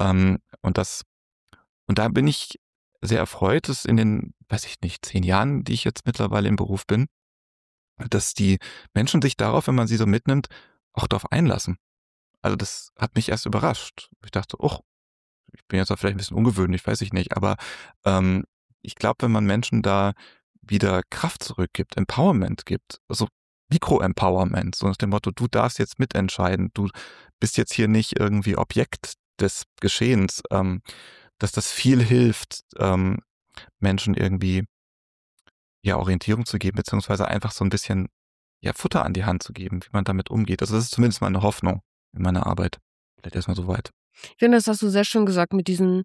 Speaker 2: Und da bin ich sehr erfreut, dass in den, weiß ich nicht, 10 Jahren, die ich jetzt mittlerweile im Beruf bin, dass die Menschen sich darauf, wenn man sie so mitnimmt, auch darauf einlassen. Also das hat mich erst überrascht. Ich dachte, oh, ich bin jetzt auch vielleicht ein bisschen ungewöhnlich, weiß ich nicht. Aber ich glaube, wenn man Menschen da wieder Kraft zurückgibt, Empowerment gibt, also Mikro-Empowerment, so nach dem Motto, du darfst jetzt mitentscheiden, du bist jetzt hier nicht irgendwie Objekt des Geschehens, dass das viel hilft, Menschen irgendwie ja Orientierung zu geben, beziehungsweise einfach so ein bisschen ja Futter an die Hand zu geben, wie man damit umgeht. Also das ist zumindest meine Hoffnung in meiner Arbeit. Vielleicht erstmal so weit.
Speaker 1: Ich finde, das hast du sehr schön gesagt mit diesen,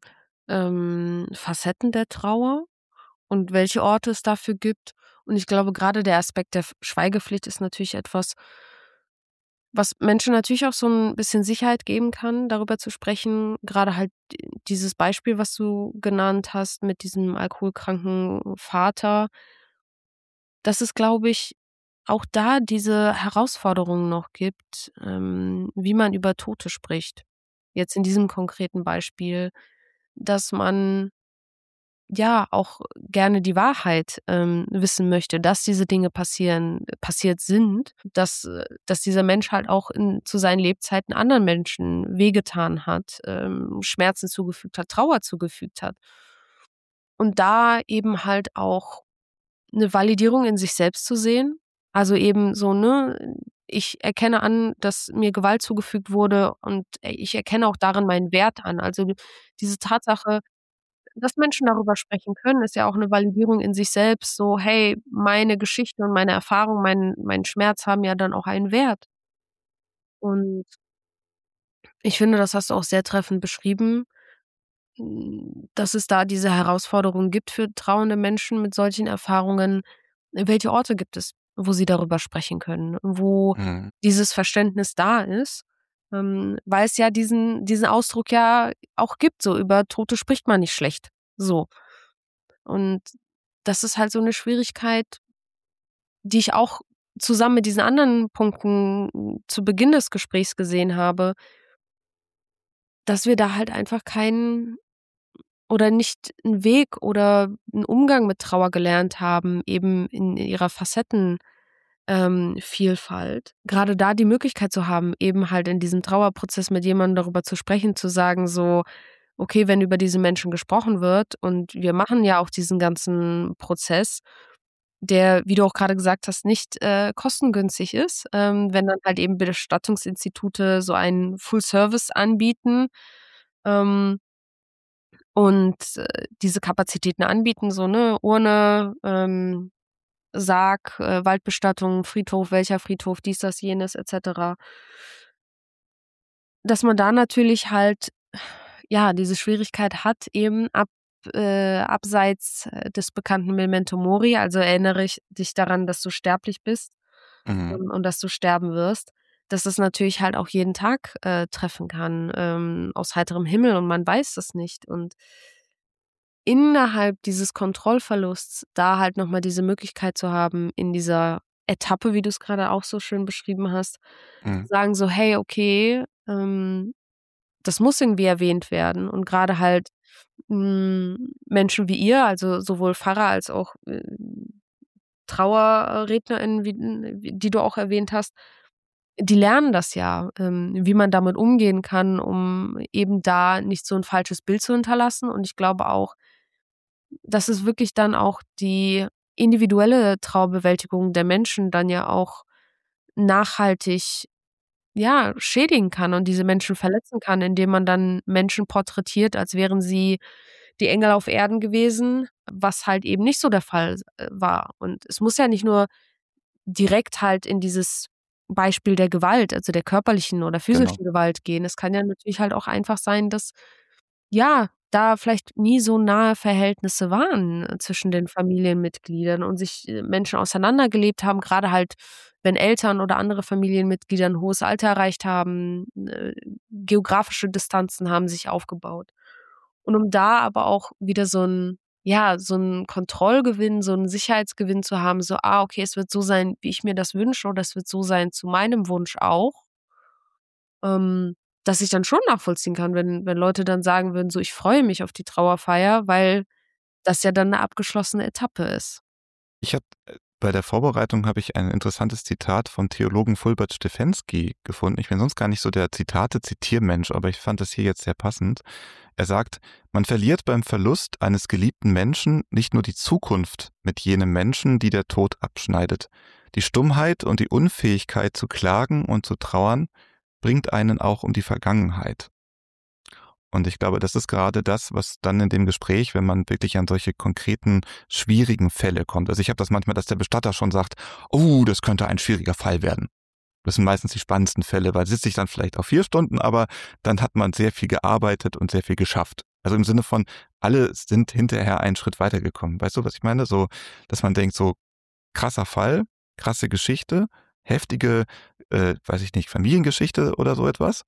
Speaker 1: Facetten der Trauer und welche Orte es dafür gibt. Und ich glaube, gerade der Aspekt der Schweigepflicht ist natürlich etwas, was Menschen natürlich auch so ein bisschen Sicherheit geben kann, darüber zu sprechen. Gerade halt dieses Beispiel, was du genannt hast mit diesem alkoholkranken Vater, dass es, glaube ich, auch da diese Herausforderung noch gibt, wie man über Tote spricht. Jetzt in diesem konkreten Beispiel, dass man ja auch gerne die Wahrheit, wissen möchte, dass diese Dinge passiert sind, dass dieser Mensch halt auch zu seinen Lebzeiten anderen Menschen wehgetan hat, Schmerzen zugefügt hat, Trauer zugefügt hat. Und da eben halt auch 'ne Validierung in sich selbst zu sehen. Also eben so, ne, ich erkenne an, dass mir Gewalt zugefügt wurde und, ich erkenne auch darin meinen Wert an. Also, diese Tatsache, dass Menschen darüber sprechen können, ist ja auch 'ne Validierung in sich selbst, so: „Hey, meine Geschichte und meine Erfahrung, mein Schmerz haben ja dann auch einen Wert.“ Und ich finde, das hast du auch sehr treffend beschrieben, dass es da diese Herausforderung gibt für trauernde Menschen mit solchen Erfahrungen. Welche Orte gibt es, wo sie darüber sprechen können, wo
Speaker 2: Mhm.
Speaker 1: dieses Verständnis da ist? Weil es ja diesen Ausdruck ja auch gibt, so: „Über Tote spricht man nicht schlecht“, so. Und das ist halt so 'ne Schwierigkeit, die ich auch zusammen mit diesen anderen Punkten zu Beginn des Gesprächs gesehen habe, dass wir da halt einfach keinen oder nicht 'n Weg oder 'n Umgang mit Trauer gelernt haben, eben in ihrer Facetten Vielfalt. Grade da die Möglichkeit zu haben, eben halt in diesem Trauerprozess mit jemandem darüber zu sprechen, zu sagen so: „Okay, wenn über diese Menschen gesprochen wird und wir machen ja auch diesen ganzen Prozess, der, wie du auch grade gesagt hast, nicht, kostengünstig ist, wenn dann halt eben Bestattungsinstitute so einen Full Service anbieten, ähm und, diese Kapazitäten anbieten, so, ne, Urne, Sarg, Waldbestattung, Friedhof, welcher Friedhof, dies, das, jenes et cetera. Dass man da natürlich halt, ja, diese Schwierigkeit hat eben abseits, des bekannten Memento Mori, also erinnere ich dich daran, dass du sterblich bist,
Speaker 2: Mhm.
Speaker 1: und dass du sterben wirst, dass es natürlich halt auch jeden Tag, treffen kann, aus heiterem Himmel und man weiß das nicht. Und innerhalb dieses Kontrollverlusts da halt noch mal diese Möglichkeit zu haben, in dieser Etappe, wie du's grade auch so schön beschrieben hast, zu
Speaker 2: Mhm.
Speaker 1: sagen so: „Hey, okay, das muss irgendwie erwähnt werden.“ Und grade halt, Menschen wie ihr, also sowohl Pfarrer als auch, TrauerrednerInnen, wie die du auch erwähnt hast, die lernen das ja, wie man damit umgehen kann, um eben da nicht so 'n falsches Bild zu hinterlassen. Und ich glaube auch, dass es wirklich dann auch die individuelle Trauerbewältigung der Menschen dann ja auch nachhaltig, ja, schädigen kann und diese Menschen verletzen kann, indem man dann Menschen porträtiert, als wären sie die Engel auf Erden gewesen, was halt eben nicht so der Fall, war. Und es muss ja nicht nur direkt halt in dieses Beispiel der Gewalt, also der körperlichen oder
Speaker 2: Genau.
Speaker 1: physischen Gewalt gehen. Es kann ja natürlich halt auch einfach sein, dass, ja, da vielleicht nie so nahe Verhältnisse waren, zwischen den Familienmitgliedern und sich, Menschen auseinandergelebt haben, grade halt, wenn Eltern oder andere Familienmitglieder 'n hohes Alter erreicht haben, geografische Distanzen haben sich aufgebaut. Und um da aber auch wieder so 'n Kontrollgewinn, so 'n Sicherheitsgewinn zu haben, so: „Ah, okay, es wird so sein, wie ich mir das wünsche oder es wird so sein zu meinem Wunsch auch.“ Dass ich dann schon nachvollziehen kann, wenn Leute dann sagen würden, so: „Ich freue mich auf die Trauerfeier“, weil das ja dann 'ne abgeschlossene Etappe ist.
Speaker 2: Ich habe bei der Vorbereitung habe ich ein interessantes Zitat vom Theologen Fulbert Stefensky gefunden. Ich bin sonst gar nicht so der Zitate-Zitiermensch, aber ich fand das hier jetzt sehr passend. Er sagt, man verliert beim Verlust eines geliebten Menschen nicht nur die Zukunft mit jenem Menschen, die der Tod abschneidet. Die Stummheit und die Unfähigkeit zu klagen und zu trauern bringt einen auch um die Vergangenheit. Und ich glaube, das ist gerade das, was dann in dem Gespräch, wenn man wirklich an solche konkreten, schwierigen Fälle kommt. Also ich habe das manchmal, dass der Bestatter schon sagt, oh, das könnte ein schwieriger Fall werden. Das sind meistens die spannendsten Fälle, weil sitze ich dann vielleicht auf 4 Stunden, aber dann hat man sehr viel gearbeitet und sehr viel geschafft. Also im Sinne von, alle sind hinterher einen Schritt weitergekommen. Weißt du, was ich meine? So, dass man denkt, so krasser Fall, krasse Geschichte, heftige, weiß ich nicht, Familiengeschichte oder so etwas.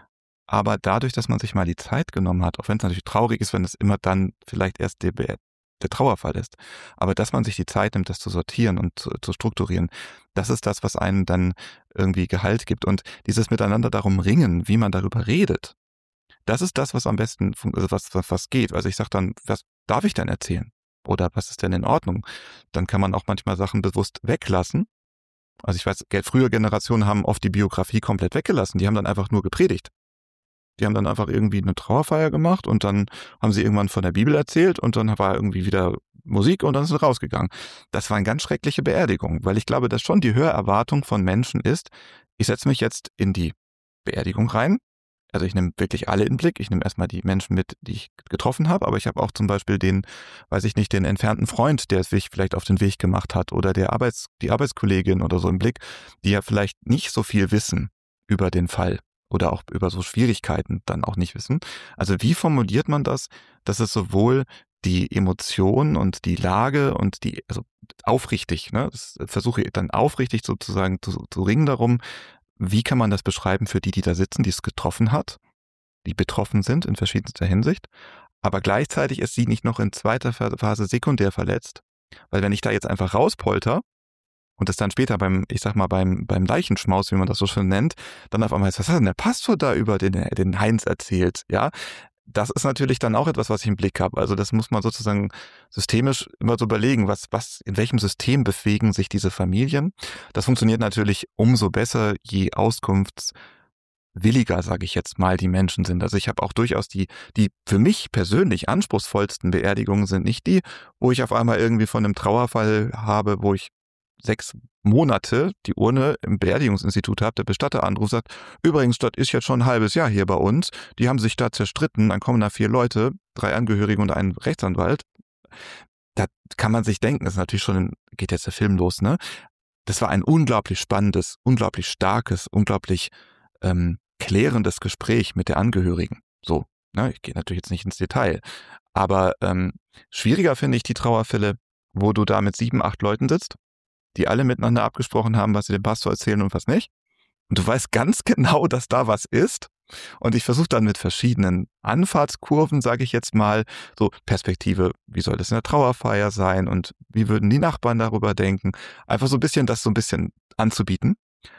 Speaker 2: Aber dadurch, dass man sich mal die Zeit genommen hat, auch wenn es natürlich traurig ist, wenn es immer dann vielleicht erst der Trauerfall ist, aber dass man sich die Zeit nimmt, das zu sortieren und zu strukturieren, das ist das, was einen dann irgendwie Gehalt gibt. Und dieses Miteinander darum ringen, wie man darüber redet, das ist das, was am besten, also was geht. Also ich sage dann, was darf ich denn erzählen? Oder was ist denn in Ordnung? Dann kann man auch manchmal Sachen bewusst weglassen. Also ich weiß, frühere Generationen haben oft die Biografie komplett weggelassen. Die haben dann einfach nur gepredigt. Die haben dann einfach irgendwie eine Trauerfeier gemacht und dann haben sie irgendwann von der Bibel erzählt und dann war irgendwie wieder Musik und dann sind sie rausgegangen. Das war eine ganz schreckliche Beerdigung, weil ich glaube, dass schon die Hörerwartung von Menschen ist, ich setze mich jetzt in die Beerdigung rein. Also ich nehme wirklich alle in den Blick. Ich nehme erstmal die Menschen mit, die ich getroffen habe, aber ich habe auch zum Beispiel den, weiß ich nicht, den entfernten Freund, der es sich vielleicht auf den Weg gemacht hat oder die Arbeitskollegin oder so im Blick, die ja vielleicht nicht so viel wissen über den Fall oder auch über so Schwierigkeiten dann auch nicht wissen. Also wie formuliert man das, dass es sowohl die Emotion und die Lage und also aufrichtig, ne, das versuche ich dann aufrichtig sozusagen zu ringen darum, wie kann man das beschreiben für die da sitzen, die es getroffen hat, die betroffen sind in verschiedenster Hinsicht, aber gleichzeitig ist sie nicht noch in zweiter Phase sekundär verletzt, weil wenn ich da jetzt einfach rauspolter und das dann später beim Leichenschmaus, wie man das so schön nennt, dann auf einmal ist, was hat denn der Pastor da über den Heinz erzählt, ja? Das ist natürlich dann auch etwas, was ich im Blick habe. Also das muss man sozusagen systemisch immer so überlegen, in welchem System bewegen sich diese Familien. Das funktioniert natürlich umso besser, je auskunftswilliger, sage ich jetzt mal, die Menschen sind. Also ich habe auch durchaus die für mich persönlich anspruchsvollsten Beerdigungen sind nicht die, wo ich auf einmal irgendwie von einem Trauerfall habe, wo ich 6 Monate die Urne im Beerdigungsinstitut habe, der Bestatter anruft, sagt, übrigens, das ist jetzt schon ein halbes Jahr hier bei uns, die haben sich da zerstritten, dann kommen da 4 Leute, 3 Angehörige und ein Rechtsanwalt. Da kann man sich denken, das ist natürlich geht jetzt der Film los, ne? Das war ein unglaublich spannendes, unglaublich starkes, unglaublich klärendes Gespräch mit der Angehörigen. So, ne? Ich gehe natürlich jetzt nicht ins Detail, aber schwieriger finde ich die Trauerfälle, wo du da mit 7, 8 Leuten sitzt, die alle miteinander abgesprochen haben, was sie dem Pastor erzählen und was nicht. Und du weißt ganz genau, dass da was ist. Und ich versuche dann mit verschiedenen Anfahrtskurven, sage ich jetzt mal, so Perspektive, wie soll das in der Trauerfeier sein und wie würden die Nachbarn darüber denken, einfach so ein bisschen anzubieten.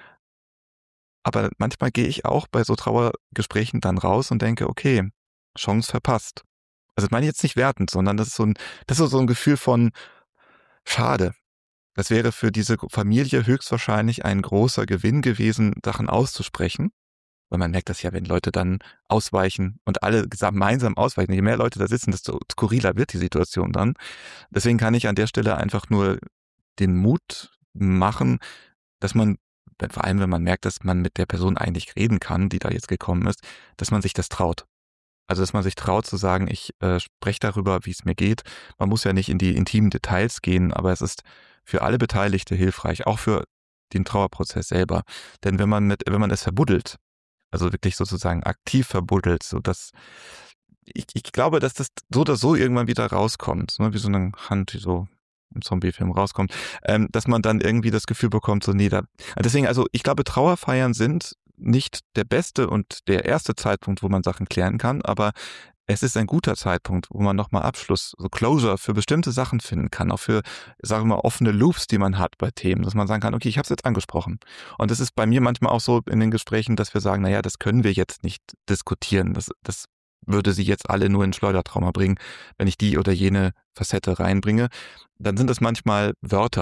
Speaker 2: Aber manchmal gehe ich auch bei so Trauergesprächen dann raus und denke, okay, Chance verpasst. Also das meine ich jetzt nicht wertend, sondern das ist so ein Gefühl von schade. Das wäre für diese Familie höchstwahrscheinlich ein großer Gewinn gewesen, Sachen auszusprechen. Weil man merkt das ja, wenn Leute dann ausweichen und alle gemeinsam ausweichen. Je mehr Leute da sitzen, desto skurriler wird die Situation dann. Deswegen kann ich an der Stelle einfach nur den Mut machen, dass man, vor allem wenn man merkt, dass man mit der Person eigentlich reden kann, die da jetzt gekommen ist, dass man sich das traut. Also dass man sich traut zu sagen, ich spreche darüber, wie es mir geht. Man muss ja nicht in die intimen Details gehen, aber es ist für alle Beteiligte hilfreich, auch für den Trauerprozess selber. Denn wenn man es verbuddelt, also wirklich sozusagen aktiv verbuddelt, so dass ich glaube, dass das so oder so irgendwann wieder rauskommt, ne, wie so eine Hand, die so im Zombie-Film rauskommt, dass man dann irgendwie das Gefühl bekommt, so deswegen, also ich glaube, Trauerfeiern sind nicht der beste und der erste Zeitpunkt, wo man Sachen klären kann, aber es ist ein guter Zeitpunkt, wo man nochmal Abschluss, so Closure für bestimmte Sachen finden kann, auch für, sagen wir mal, offene Loops, die man hat bei Themen, dass man sagen kann, okay, ich habe es jetzt angesprochen. Und das ist bei mir manchmal auch so in den Gesprächen, dass wir sagen, naja, das können wir jetzt nicht diskutieren. Das würde sie jetzt alle nur in Schleudertrauma bringen, wenn ich die oder jene Facette reinbringe. Dann sind es manchmal Wörter.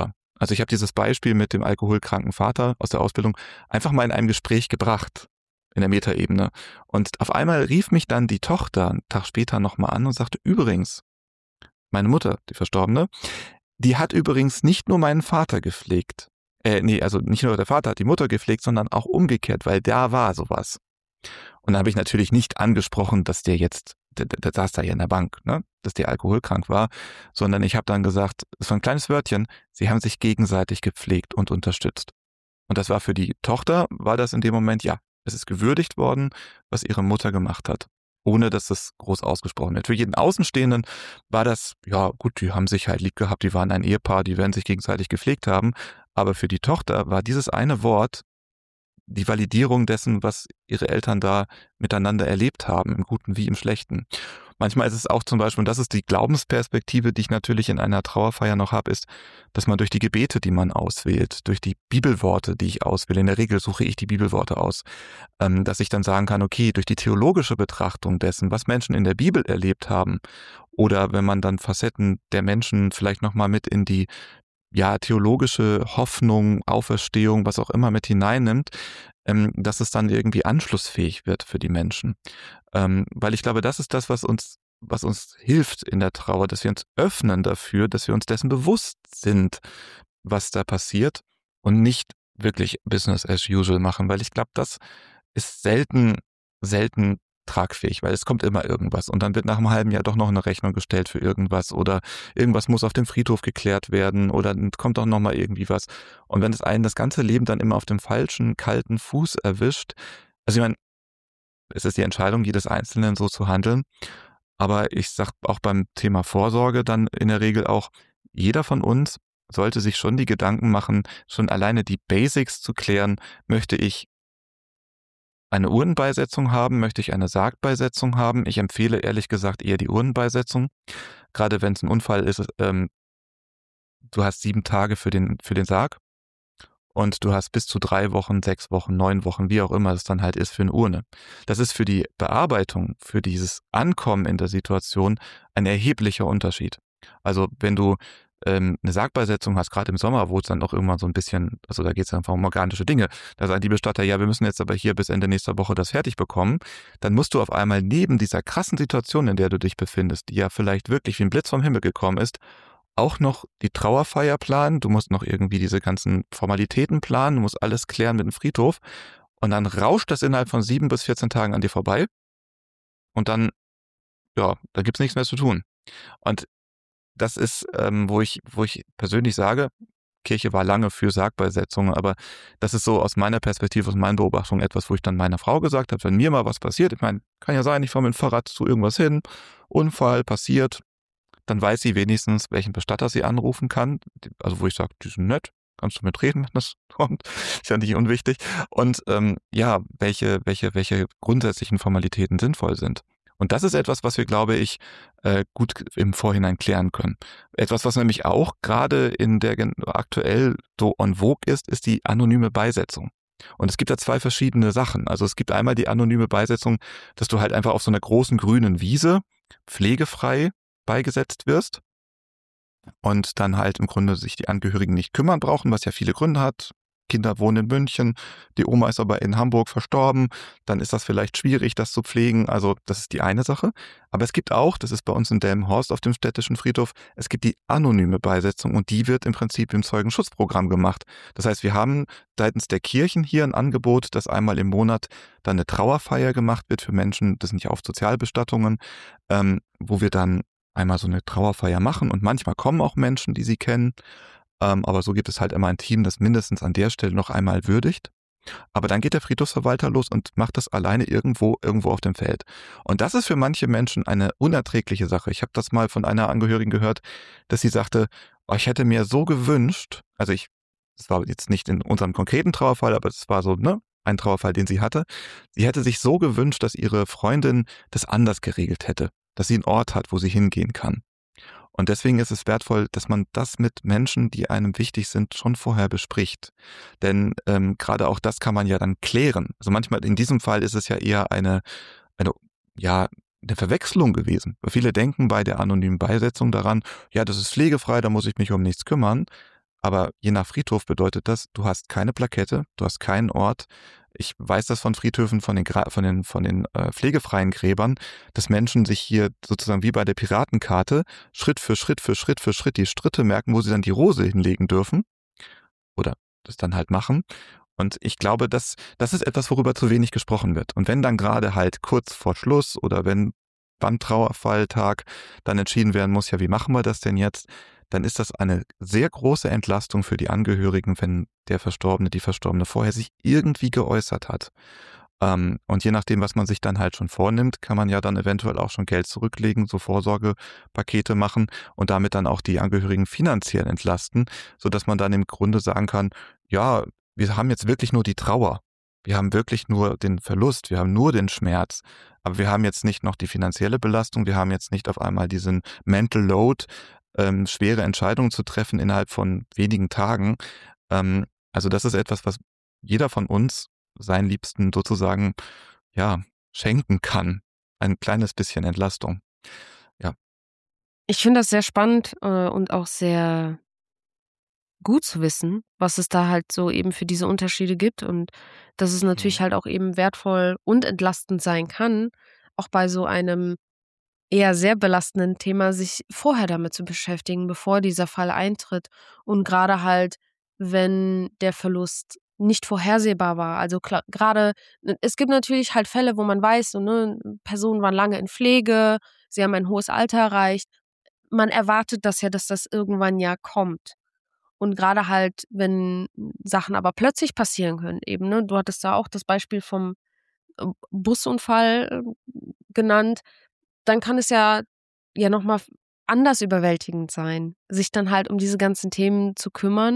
Speaker 2: Also ich habe dieses Beispiel mit dem alkoholkranken Vater aus der Ausbildung einfach mal in einem Gespräch gebracht, in der Metaebene. Und auf einmal rief mich dann die Tochter einen Tag später nochmal an und sagte, übrigens, meine Mutter, die Verstorbene, die hat übrigens nicht nur meinen Vater gepflegt. Also nicht nur der Vater hat die Mutter gepflegt, sondern auch umgekehrt, weil da war sowas. Und da habe ich natürlich nicht angesprochen, dass der jetzt, der saß da ja in der Bank, ne, dass der alkoholkrank war, sondern ich habe dann gesagt, es war ein kleines Wörtchen, sie haben sich gegenseitig gepflegt und unterstützt. Und das war für die Tochter, war das in dem Moment, ja, es ist gewürdigt worden, was ihre Mutter gemacht hat, ohne dass es groß ausgesprochen wird. Für jeden Außenstehenden war das, ja gut, die haben sich halt lieb gehabt, die waren ein Ehepaar, die werden sich gegenseitig gepflegt haben, aber für die Tochter war dieses eine Wort die Validierung dessen, was ihre Eltern da miteinander erlebt haben, im Guten wie im Schlechten. Manchmal ist es auch zum Beispiel, und das ist die Glaubensperspektive, die ich natürlich in einer Trauerfeier noch habe, ist, dass man durch die Gebete, die man auswählt, durch die Bibelworte, die ich auswähle, in der Regel suche ich die Bibelworte aus, dass ich dann sagen kann, okay, durch die theologische Betrachtung dessen, was Menschen in der Bibel erlebt haben, oder wenn man dann Facetten der Menschen vielleicht nochmal mit in die theologische Hoffnung, Auferstehung, was auch immer mit hineinnimmt, dass es dann irgendwie anschlussfähig wird für die Menschen. Weil ich glaube, das ist das, was uns hilft in der Trauer, dass wir uns öffnen dafür, dass wir uns dessen bewusst sind, was da passiert und nicht wirklich Business as usual machen, weil ich glaube, das ist selten tragfähig, weil es kommt immer irgendwas und dann wird nach einem halben Jahr doch noch eine Rechnung gestellt für irgendwas oder irgendwas muss auf dem Friedhof geklärt werden oder dann kommt doch noch mal irgendwie was. Und wenn es einen das ganze Leben dann immer auf dem falschen, kalten Fuß erwischt, also ich meine, es ist die Entscheidung jedes Einzelnen, so zu handeln, aber ich sag auch beim Thema Vorsorge dann in der Regel auch, jeder von uns sollte sich schon die Gedanken machen, schon alleine die Basics zu klären, möchte ich eine Urnenbeisetzung haben, möchte ich eine Sargbeisetzung haben. Ich empfehle ehrlich gesagt eher die Urnenbeisetzung. Gerade wenn es ein Unfall ist, du hast 7 Tage für den Sarg und du hast bis zu 3 Wochen, 6 Wochen, 9 Wochen, wie auch immer es dann halt ist für eine Urne. Das ist für die Bearbeitung, für dieses Ankommen in der Situation ein erheblicher Unterschied. Also wenn du eine Sargbeisetzung hast, gerade im Sommer, wo es dann auch irgendwann so ein bisschen, also da geht es einfach um organische Dinge, da sagen die Bestatter, ja, wir müssen jetzt aber hier bis Ende nächster Woche das fertig bekommen, dann musst du auf einmal neben dieser krassen Situation, in der du dich befindest, die ja vielleicht wirklich wie ein Blitz vom Himmel gekommen ist, auch noch die Trauerfeier planen, du musst noch irgendwie diese ganzen Formalitäten planen, du musst alles klären mit dem Friedhof und dann rauscht das innerhalb von 7 bis 14 Tagen an dir vorbei und dann, ja, da gibt's nichts mehr zu tun. Und das ist, wo ich persönlich sage, Kirche war lange für Sargbeisetzungen, aber das ist so aus meiner Perspektive, aus meinen Beobachtungen etwas, wo ich dann meiner Frau gesagt habe, wenn mir mal was passiert, ich meine, kann ja sein, ich fahre mit dem Fahrrad zu irgendwas hin, Unfall passiert, dann weiß sie wenigstens, welchen Bestatter sie anrufen kann, also wo ich sage, die sind nett, kannst du mitreden, wenn das kommt, ist ja nicht unwichtig, und welche grundsätzlichen Formalitäten sinnvoll sind. Und das ist etwas, was wir, glaube ich, gut im Vorhinein klären können. Etwas, was nämlich auch gerade in der aktuell so en vogue ist die anonyme Beisetzung. Und es gibt da 2 verschiedene Sachen. Also es gibt einmal die anonyme Beisetzung, dass du halt einfach auf so einer großen grünen Wiese pflegefrei beigesetzt wirst und dann halt im Grunde sich die Angehörigen nicht kümmern brauchen, was ja viele Gründe hat. Kinder wohnen in München, die Oma ist aber in Hamburg verstorben, dann ist das vielleicht schwierig, das zu pflegen. Also das ist die eine Sache. Aber es gibt auch, das ist bei uns in Delmenhorst auf dem städtischen Friedhof, es gibt die anonyme Beisetzung und die wird im Prinzip im Zeugenschutzprogramm gemacht. Das heißt, wir haben seitens der Kirchen hier ein Angebot, dass einmal im Monat dann eine Trauerfeier gemacht wird für Menschen, das sind ja oft Sozialbestattungen, wo wir dann einmal so eine Trauerfeier machen und manchmal kommen auch Menschen, die sie kennen. Aber so gibt es halt immer ein Team, das mindestens an der Stelle noch einmal würdigt. Aber dann geht der Friedhofsverwalter los und macht das alleine irgendwo auf dem Feld. Und das ist für manche Menschen eine unerträgliche Sache. Ich habe das mal von einer Angehörigen gehört, dass sie sagte, oh, ich hätte mir so gewünscht, das war jetzt nicht in unserem konkreten Trauerfall, aber es war so, ne, ein Trauerfall, den sie hatte. Sie hätte sich so gewünscht, dass ihre Freundin das anders geregelt hätte, dass sie einen Ort hat, wo sie hingehen kann. Und deswegen ist es wertvoll, dass man das mit Menschen, die einem wichtig sind, schon vorher bespricht. Denn gerade auch das kann man ja dann klären. Also manchmal in diesem Fall ist es ja eher eine Verwechslung gewesen. Weil viele denken bei der anonymen Beisetzung daran, ja, das ist pflegefrei, da muss ich mich um nichts kümmern. Aber je nach Friedhof bedeutet das, du hast keine Plakette, du hast keinen Ort. Ich weiß das von Friedhöfen, von den pflegefreien Gräbern, dass Menschen sich hier sozusagen wie bei der Piratenkarte Schritt für Schritt für Schritt für Schritt die Schritte merken, wo sie dann die Rose hinlegen dürfen oder das dann halt machen. Und ich glaube, das ist etwas, worüber zu wenig gesprochen wird. Und wenn dann gerade halt kurz vor Schluss oder wenn beim Trauerfalltag dann entschieden werden muss, ja, wie machen wir das denn jetzt? Dann ist das eine sehr große Entlastung für die Angehörigen, wenn der Verstorbene, die Verstorbene vorher sich irgendwie geäußert hat. Und je nachdem, was man sich dann halt schon vornimmt, kann man ja dann eventuell auch schon Geld zurücklegen, so Vorsorgepakete machen und damit dann auch die Angehörigen finanziell entlasten, sodass man dann im Grunde sagen kann, ja, wir haben jetzt wirklich nur die Trauer. Wir haben wirklich nur den Verlust, wir haben nur den Schmerz. Aber wir haben jetzt nicht noch die finanzielle Belastung, wir haben jetzt nicht auf einmal diesen Mental Load, schwere Entscheidungen zu treffen innerhalb von wenigen Tagen. Also das ist etwas, was jeder von uns seinen Liebsten sozusagen, ja, schenken kann. Ein kleines bisschen Entlastung. Ja.
Speaker 1: Ich finde das sehr spannend, und auch sehr gut zu wissen, was es da halt so eben für diese Unterschiede gibt und dass es natürlich
Speaker 2: Mhm.
Speaker 1: halt auch eben wertvoll und entlastend sein kann, auch bei so einem eher sehr belastenden Thema sich vorher damit zu beschäftigen, bevor dieser Fall eintritt. Und gerade halt, wenn der Verlust nicht vorhersehbar war. Also gerade, es gibt natürlich halt Fälle, wo man weiß, so, ne, Personen waren lange in Pflege, sie haben ein hohes Alter erreicht. Man erwartet das ja, dass das irgendwann ja kommt. Und gerade halt, wenn Sachen aber plötzlich passieren können eben, ne? Du hattest da auch das Beispiel vom, Busunfall, genannt. Dann kann es ja noch mal anders überwältigend sein, sich dann halt um diese ganzen Themen zu kümmern,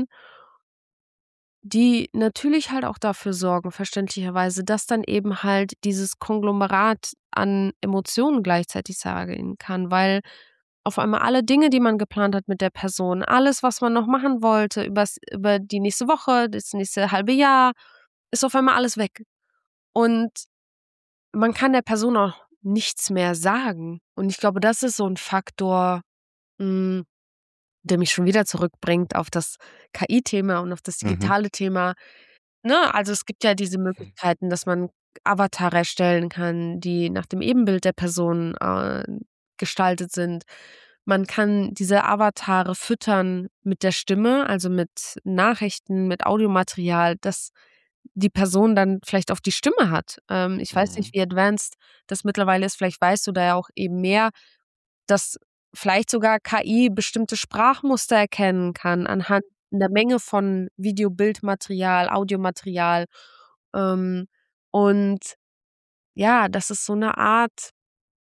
Speaker 1: die natürlich halt auch dafür sorgen, verständlicherweise, dass dann eben halt dieses Konglomerat an Emotionen gleichzeitig sein kann, weil auf einmal alle Dinge, die man geplant hat mit der Person, alles, was man noch machen wollte über die nächste Woche, das nächste halbe Jahr, ist auf einmal alles weg. Und man kann der Person auch nichts mehr sagen. Und ich glaube, das ist so 'n Faktor, hm, der mich schon wieder zurückbringt auf das KI-Thema und auf das
Speaker 2: Mhm.
Speaker 1: digitale Thema. Ne, also es gibt ja diese Möglichkeiten, dass man Avatar erstellen kann, die nach dem Ebenbild der Person, gestaltet sind. Man kann diese Avatare füttern mit der Stimme, also mit Nachrichten, mit Audiomaterial, das die Person dann vielleicht auf die Stimme hat. Ich weiß nicht,
Speaker 2: Mhm.
Speaker 1: wie advanced das mittlerweile ist, vielleicht weißt du da ja auch eben mehr, dass vielleicht sogar KI bestimmte Sprachmuster erkennen kann anhand der Menge von Video, Bildmaterial, Audiomaterial. Ähm, und ja, dass es so 'ne Art,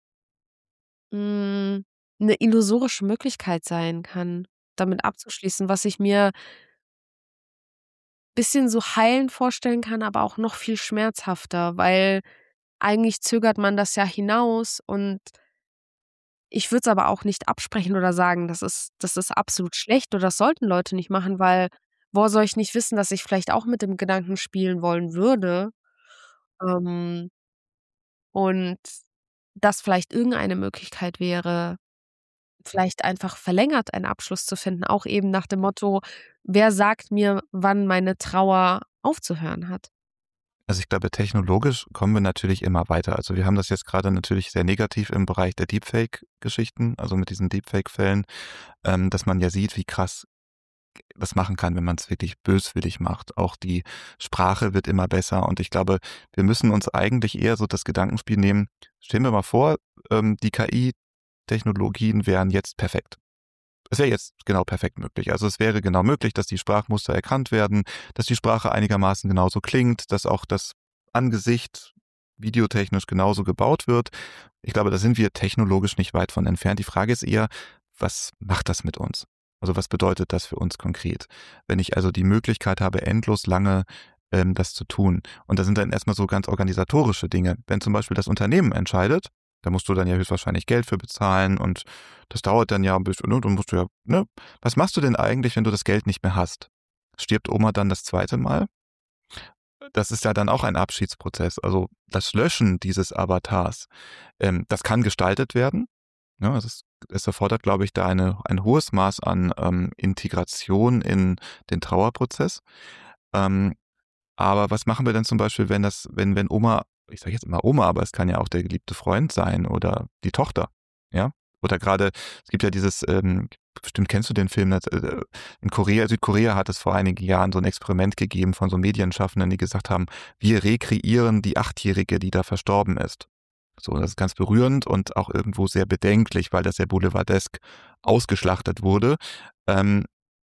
Speaker 1: 'ne illusorische Möglichkeit sein kann, damit abzuschließen, was ich mir bisschen so heilend vorstellen kann, aber auch noch viel schmerzhafter, weil eigentlich zögert man das ja hinaus und ich würde es aber auch nicht absprechen oder sagen, das ist absolut schlecht oder das sollten Leute nicht machen, weil woher soll ich nicht wissen, dass ich vielleicht auch mit dem Gedanken spielen wollen würde, ähm, und das vielleicht irgendeine Möglichkeit wäre, vielleicht einfach verlängert einen Abschluss zu finden, auch eben nach dem Motto: „Wer sagt mir, wann meine Trauer aufzuhören hat?“
Speaker 2: Also ich glaube, technologisch kommen wir natürlich immer weiter. Also wir haben das jetzt gerade natürlich sehr negativ im Bereich der Deepfake-Geschichten, also mit diesen Deepfake-Fällen, dass man ja sieht, wie krass das machen kann, wenn man es wirklich böswillig macht. Auch die Sprache wird immer besser und ich glaube, wir müssen uns eigentlich eher so das Gedankenspiel nehmen, stellen wir mal vor, die KI-Technologien wären jetzt perfekt. Es wäre jetzt genau perfekt möglich. Also es wäre genau möglich, dass die Sprachmuster erkannt werden, dass die Sprache einigermaßen genauso klingt, dass auch das Angesicht videotechnisch genauso gebaut wird. Ich glaube, da sind wir technologisch nicht weit von entfernt. Die Frage ist eher, was macht das mit uns? Also was bedeutet das für uns konkret? Wenn ich also die Möglichkeit habe, endlos lange das zu tun. Und da sind dann erstmal so ganz organisatorische Dinge. Wenn zum Beispiel das Unternehmen entscheidet, da musst du dann ja höchstwahrscheinlich Geld für bezahlen und das dauert dann ja ein bisschen, ne? Dann musst du ja, ne? Was machst du denn eigentlich, wenn du das Geld nicht mehr hast? Stirbt Oma dann das zweite Mal? Das ist ja dann auch ein Abschiedsprozess. Also das Löschen dieses Avatars, das kann gestaltet werden. Ne? es erfordert, glaube ich, da ein hohes Maß an Integration in den Trauerprozess. Ähm, aber was machen wir denn zum Beispiel, wenn Oma, ich sage jetzt immer Oma, aber es kann ja auch der geliebte Freund sein oder die Tochter, ja? Oder gerade, es gibt ja bestimmt kennst du den Film, Südkorea hat es vor einigen Jahren so ein Experiment gegeben von so Medienschaffenden, die gesagt haben, wir rekreieren die Achtjährige, die da verstorben ist. So, das ist ganz berührend und auch irgendwo sehr bedenklich, weil das sehr boulevardesk ausgeschlachtet wurde. Ähm,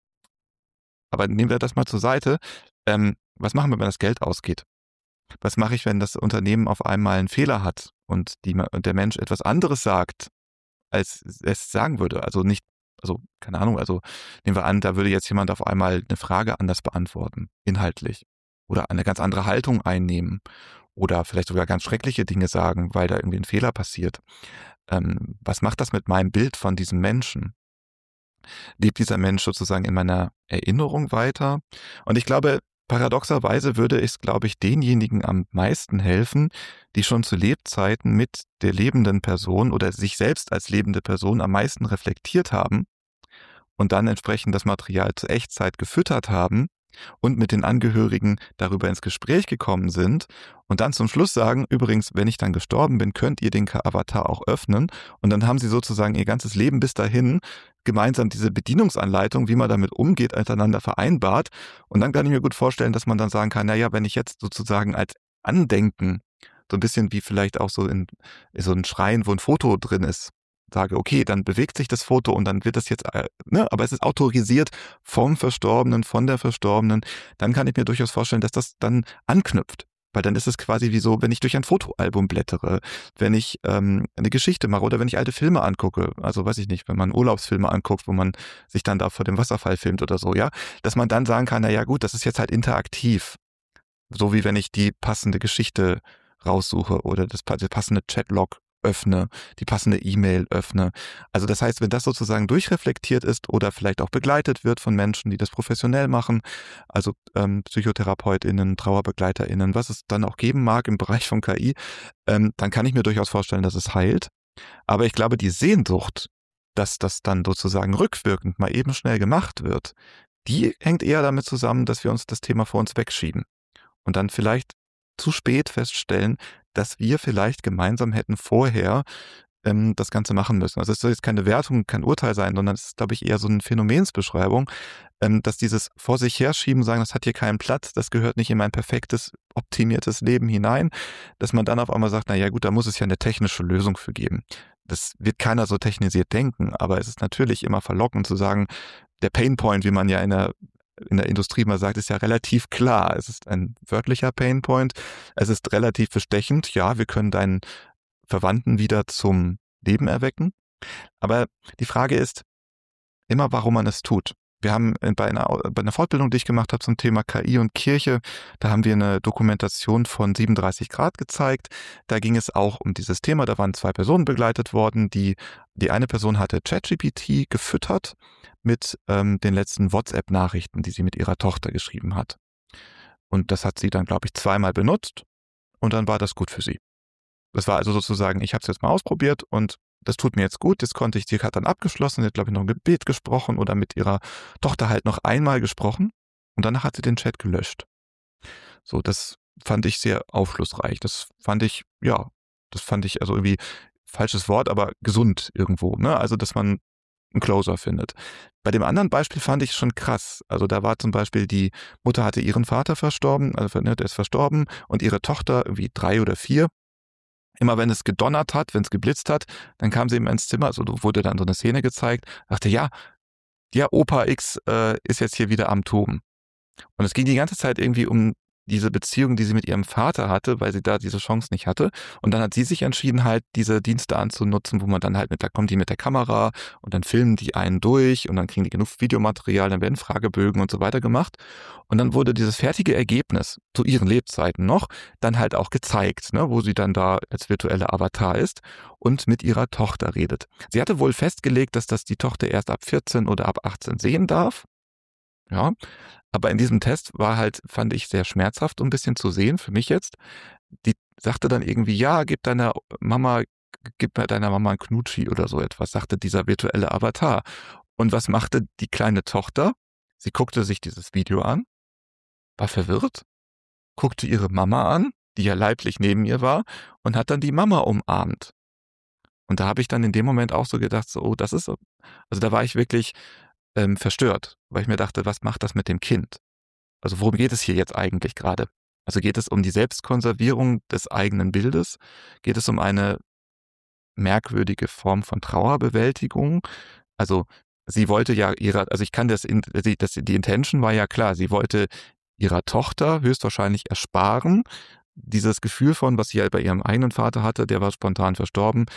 Speaker 2: aber nehmen wir das mal zur Seite. Was machen wir, wenn das Geld ausgeht? Was mache ich, wenn das Unternehmen auf einmal einen Fehler hat und der Mensch etwas anderes sagt, als es sagen würde? Also nicht, also keine Ahnung, also nehmen wir an, da würde jetzt jemand auf einmal eine Frage anders beantworten, inhaltlich. Oder eine ganz andere Haltung einnehmen. Oder vielleicht sogar ganz schreckliche Dinge sagen, weil da irgendwie ein Fehler passiert. Was macht das mit meinem Bild von diesem Menschen? Lebt dieser Mensch sozusagen in meiner Erinnerung weiter? Und ich glaube, paradoxerweise würde es, glaube ich, denjenigen am meisten helfen, die schon zu Lebzeiten mit der lebenden Person oder sich selbst als lebende Person am meisten reflektiert haben und dann entsprechend das Material zur Echtzeit gefüttert haben und mit den Angehörigen darüber ins Gespräch gekommen sind und dann zum Schluss sagen, übrigens, wenn ich dann gestorben bin, könnt ihr den Avatar auch öffnen, und dann haben sie sozusagen ihr ganzes Leben bis dahin gemeinsam diese Bedienungsanleitung, wie man damit umgeht, miteinander vereinbart, und dann kann ich mir gut vorstellen, dass man dann sagen kann, naja, wenn ich jetzt sozusagen als Andenken, so ein bisschen wie vielleicht auch so in so ein Schrein, wo ein Foto drin ist, sage, okay, dann bewegt sich das Foto und dann wird das jetzt, ne, aber es ist autorisiert vom Verstorbenen, von der Verstorbenen, dann kann ich mir durchaus vorstellen, dass das dann anknüpft. Weil dann ist es quasi wie so, wenn ich durch ein Fotoalbum blättere, wenn ich eine Geschichte mache oder wenn ich alte Filme angucke, also weiß ich nicht, wenn man Urlaubsfilme anguckt, wo man sich dann da vor dem Wasserfall filmt oder so, ja, dass man dann sagen kann, na ja gut, das ist jetzt halt interaktiv. So wie wenn ich die passende Geschichte raussuche oder das passende Chatlog öffne, die passende E-Mail öffne. Also das heißt, wenn das sozusagen durchreflektiert ist oder vielleicht auch begleitet wird von Menschen, die das professionell machen, also PsychotherapeutInnen, TrauerbegleiterInnen, was es dann auch geben mag im Bereich von KI, dann kann ich mir durchaus vorstellen, dass es heilt. Aber ich glaube, die Sehnsucht, dass das dann sozusagen rückwirkend mal eben schnell gemacht wird, die hängt eher damit zusammen, dass wir uns das Thema vor uns wegschieben und dann vielleicht zu spät feststellen, dass wir vielleicht gemeinsam hätten vorher das Ganze machen müssen. Also es soll jetzt keine Wertung, kein Urteil sein, sondern es ist, glaube ich, eher so eine Phänomensbeschreibung, dass dieses vor sich herschieben, sagen, das hat hier keinen Platz, das gehört nicht in mein perfektes, optimiertes Leben hinein, dass man dann auf einmal sagt, na ja gut, da muss es ja eine technische Lösung für geben. Das wird keiner so technisiert denken, aber es ist natürlich immer verlockend zu sagen, der Painpoint, wie man ja in der Industrie mal sagt, ist ja relativ klar. Es ist ein wörtlicher Painpoint. Es ist relativ bestechend. Ja, wir können deinen Verwandten wieder zum Leben erwecken. Aber die Frage ist immer, warum man es tut. Wir haben bei einer Fortbildung, die ich gemacht habe zum Thema KI und Kirche, da haben wir eine Dokumentation von 37 Grad gezeigt. Da ging es auch um dieses Thema. Da waren 2 Personen begleitet worden. Die eine Person hatte ChatGPT gefüttert mit den letzten WhatsApp-Nachrichten, die sie mit ihrer Tochter geschrieben hat. Und das hat sie dann, glaube ich, 2-mal benutzt und dann war das gut für sie. Das war also sozusagen, ich habe es jetzt mal ausprobiert und das tut mir jetzt gut. Sie hat dann abgeschlossen, sie hat, glaube ich, noch ein Gebet gesprochen oder mit ihrer Tochter halt noch einmal gesprochen und danach hat sie den Chat gelöscht. So, das fand ich sehr aufschlussreich. Das fand ich also irgendwie, falsches Wort, aber gesund irgendwo, ne? Also, dass man einen Closer findet. Bei dem anderen Beispiel fand ich schon krass. Also da war zum Beispiel, die Mutter hatte ihren Vater verstorben, also der ist verstorben, und ihre Tochter, irgendwie 3 oder 4. Immer wenn es gedonnert hat, wenn es geblitzt hat, dann kam sie eben ins Zimmer, also wurde dann so eine Szene gezeigt, dachte, ja, Opa X ist jetzt hier wieder am Toben. Und es ging die ganze Zeit irgendwie um diese Beziehung, die sie mit ihrem Vater hatte, weil sie da diese Chance nicht hatte. Und dann hat sie sich entschieden, halt diese Dienste anzunutzen, wo man dann halt da kommt die mit der Kamera und dann filmen die einen durch und dann kriegen die genug Videomaterial, dann werden Fragebögen und so weiter gemacht. Und dann wurde dieses fertige Ergebnis zu ihren Lebzeiten noch dann halt auch gezeigt, ne, wo sie dann da als virtuelle Avatar ist und mit ihrer Tochter redet. Sie hatte wohl festgelegt, dass das die Tochter erst ab 14 oder ab 18 sehen darf. Ja, aber in diesem Test war halt, fand ich, sehr schmerzhaft, um ein bisschen zu sehen, für mich jetzt. Die sagte dann irgendwie, ja, gib deiner Mama gib mir deiner Mama 'n Knutschi oder so etwas, sagte dieser virtuelle Avatar. Und was machte die kleine Tochter? Sie guckte sich dieses Video an, war verwirrt, guckte ihre Mama an, die ja leiblich neben ihr war, und hat dann die Mama umarmt. Und da habe ich dann in dem Moment auch so gedacht, so, oh, das ist so, also da war ich wirklich verstört, weil ich mir dachte, was macht das mit dem Kind? Also worum geht es hier jetzt eigentlich gerade? Also geht es um die Selbstkonservierung des eigenen Bildes? Geht es um eine merkwürdige Form von Trauerbewältigung? Also sie wollte ja also ich kann die Intention war ja klar, sie wollte ihrer Tochter höchstwahrscheinlich ersparen, dieses Gefühl von, was sie ja bei ihrem eigenen Vater hatte, der war spontan verstorben.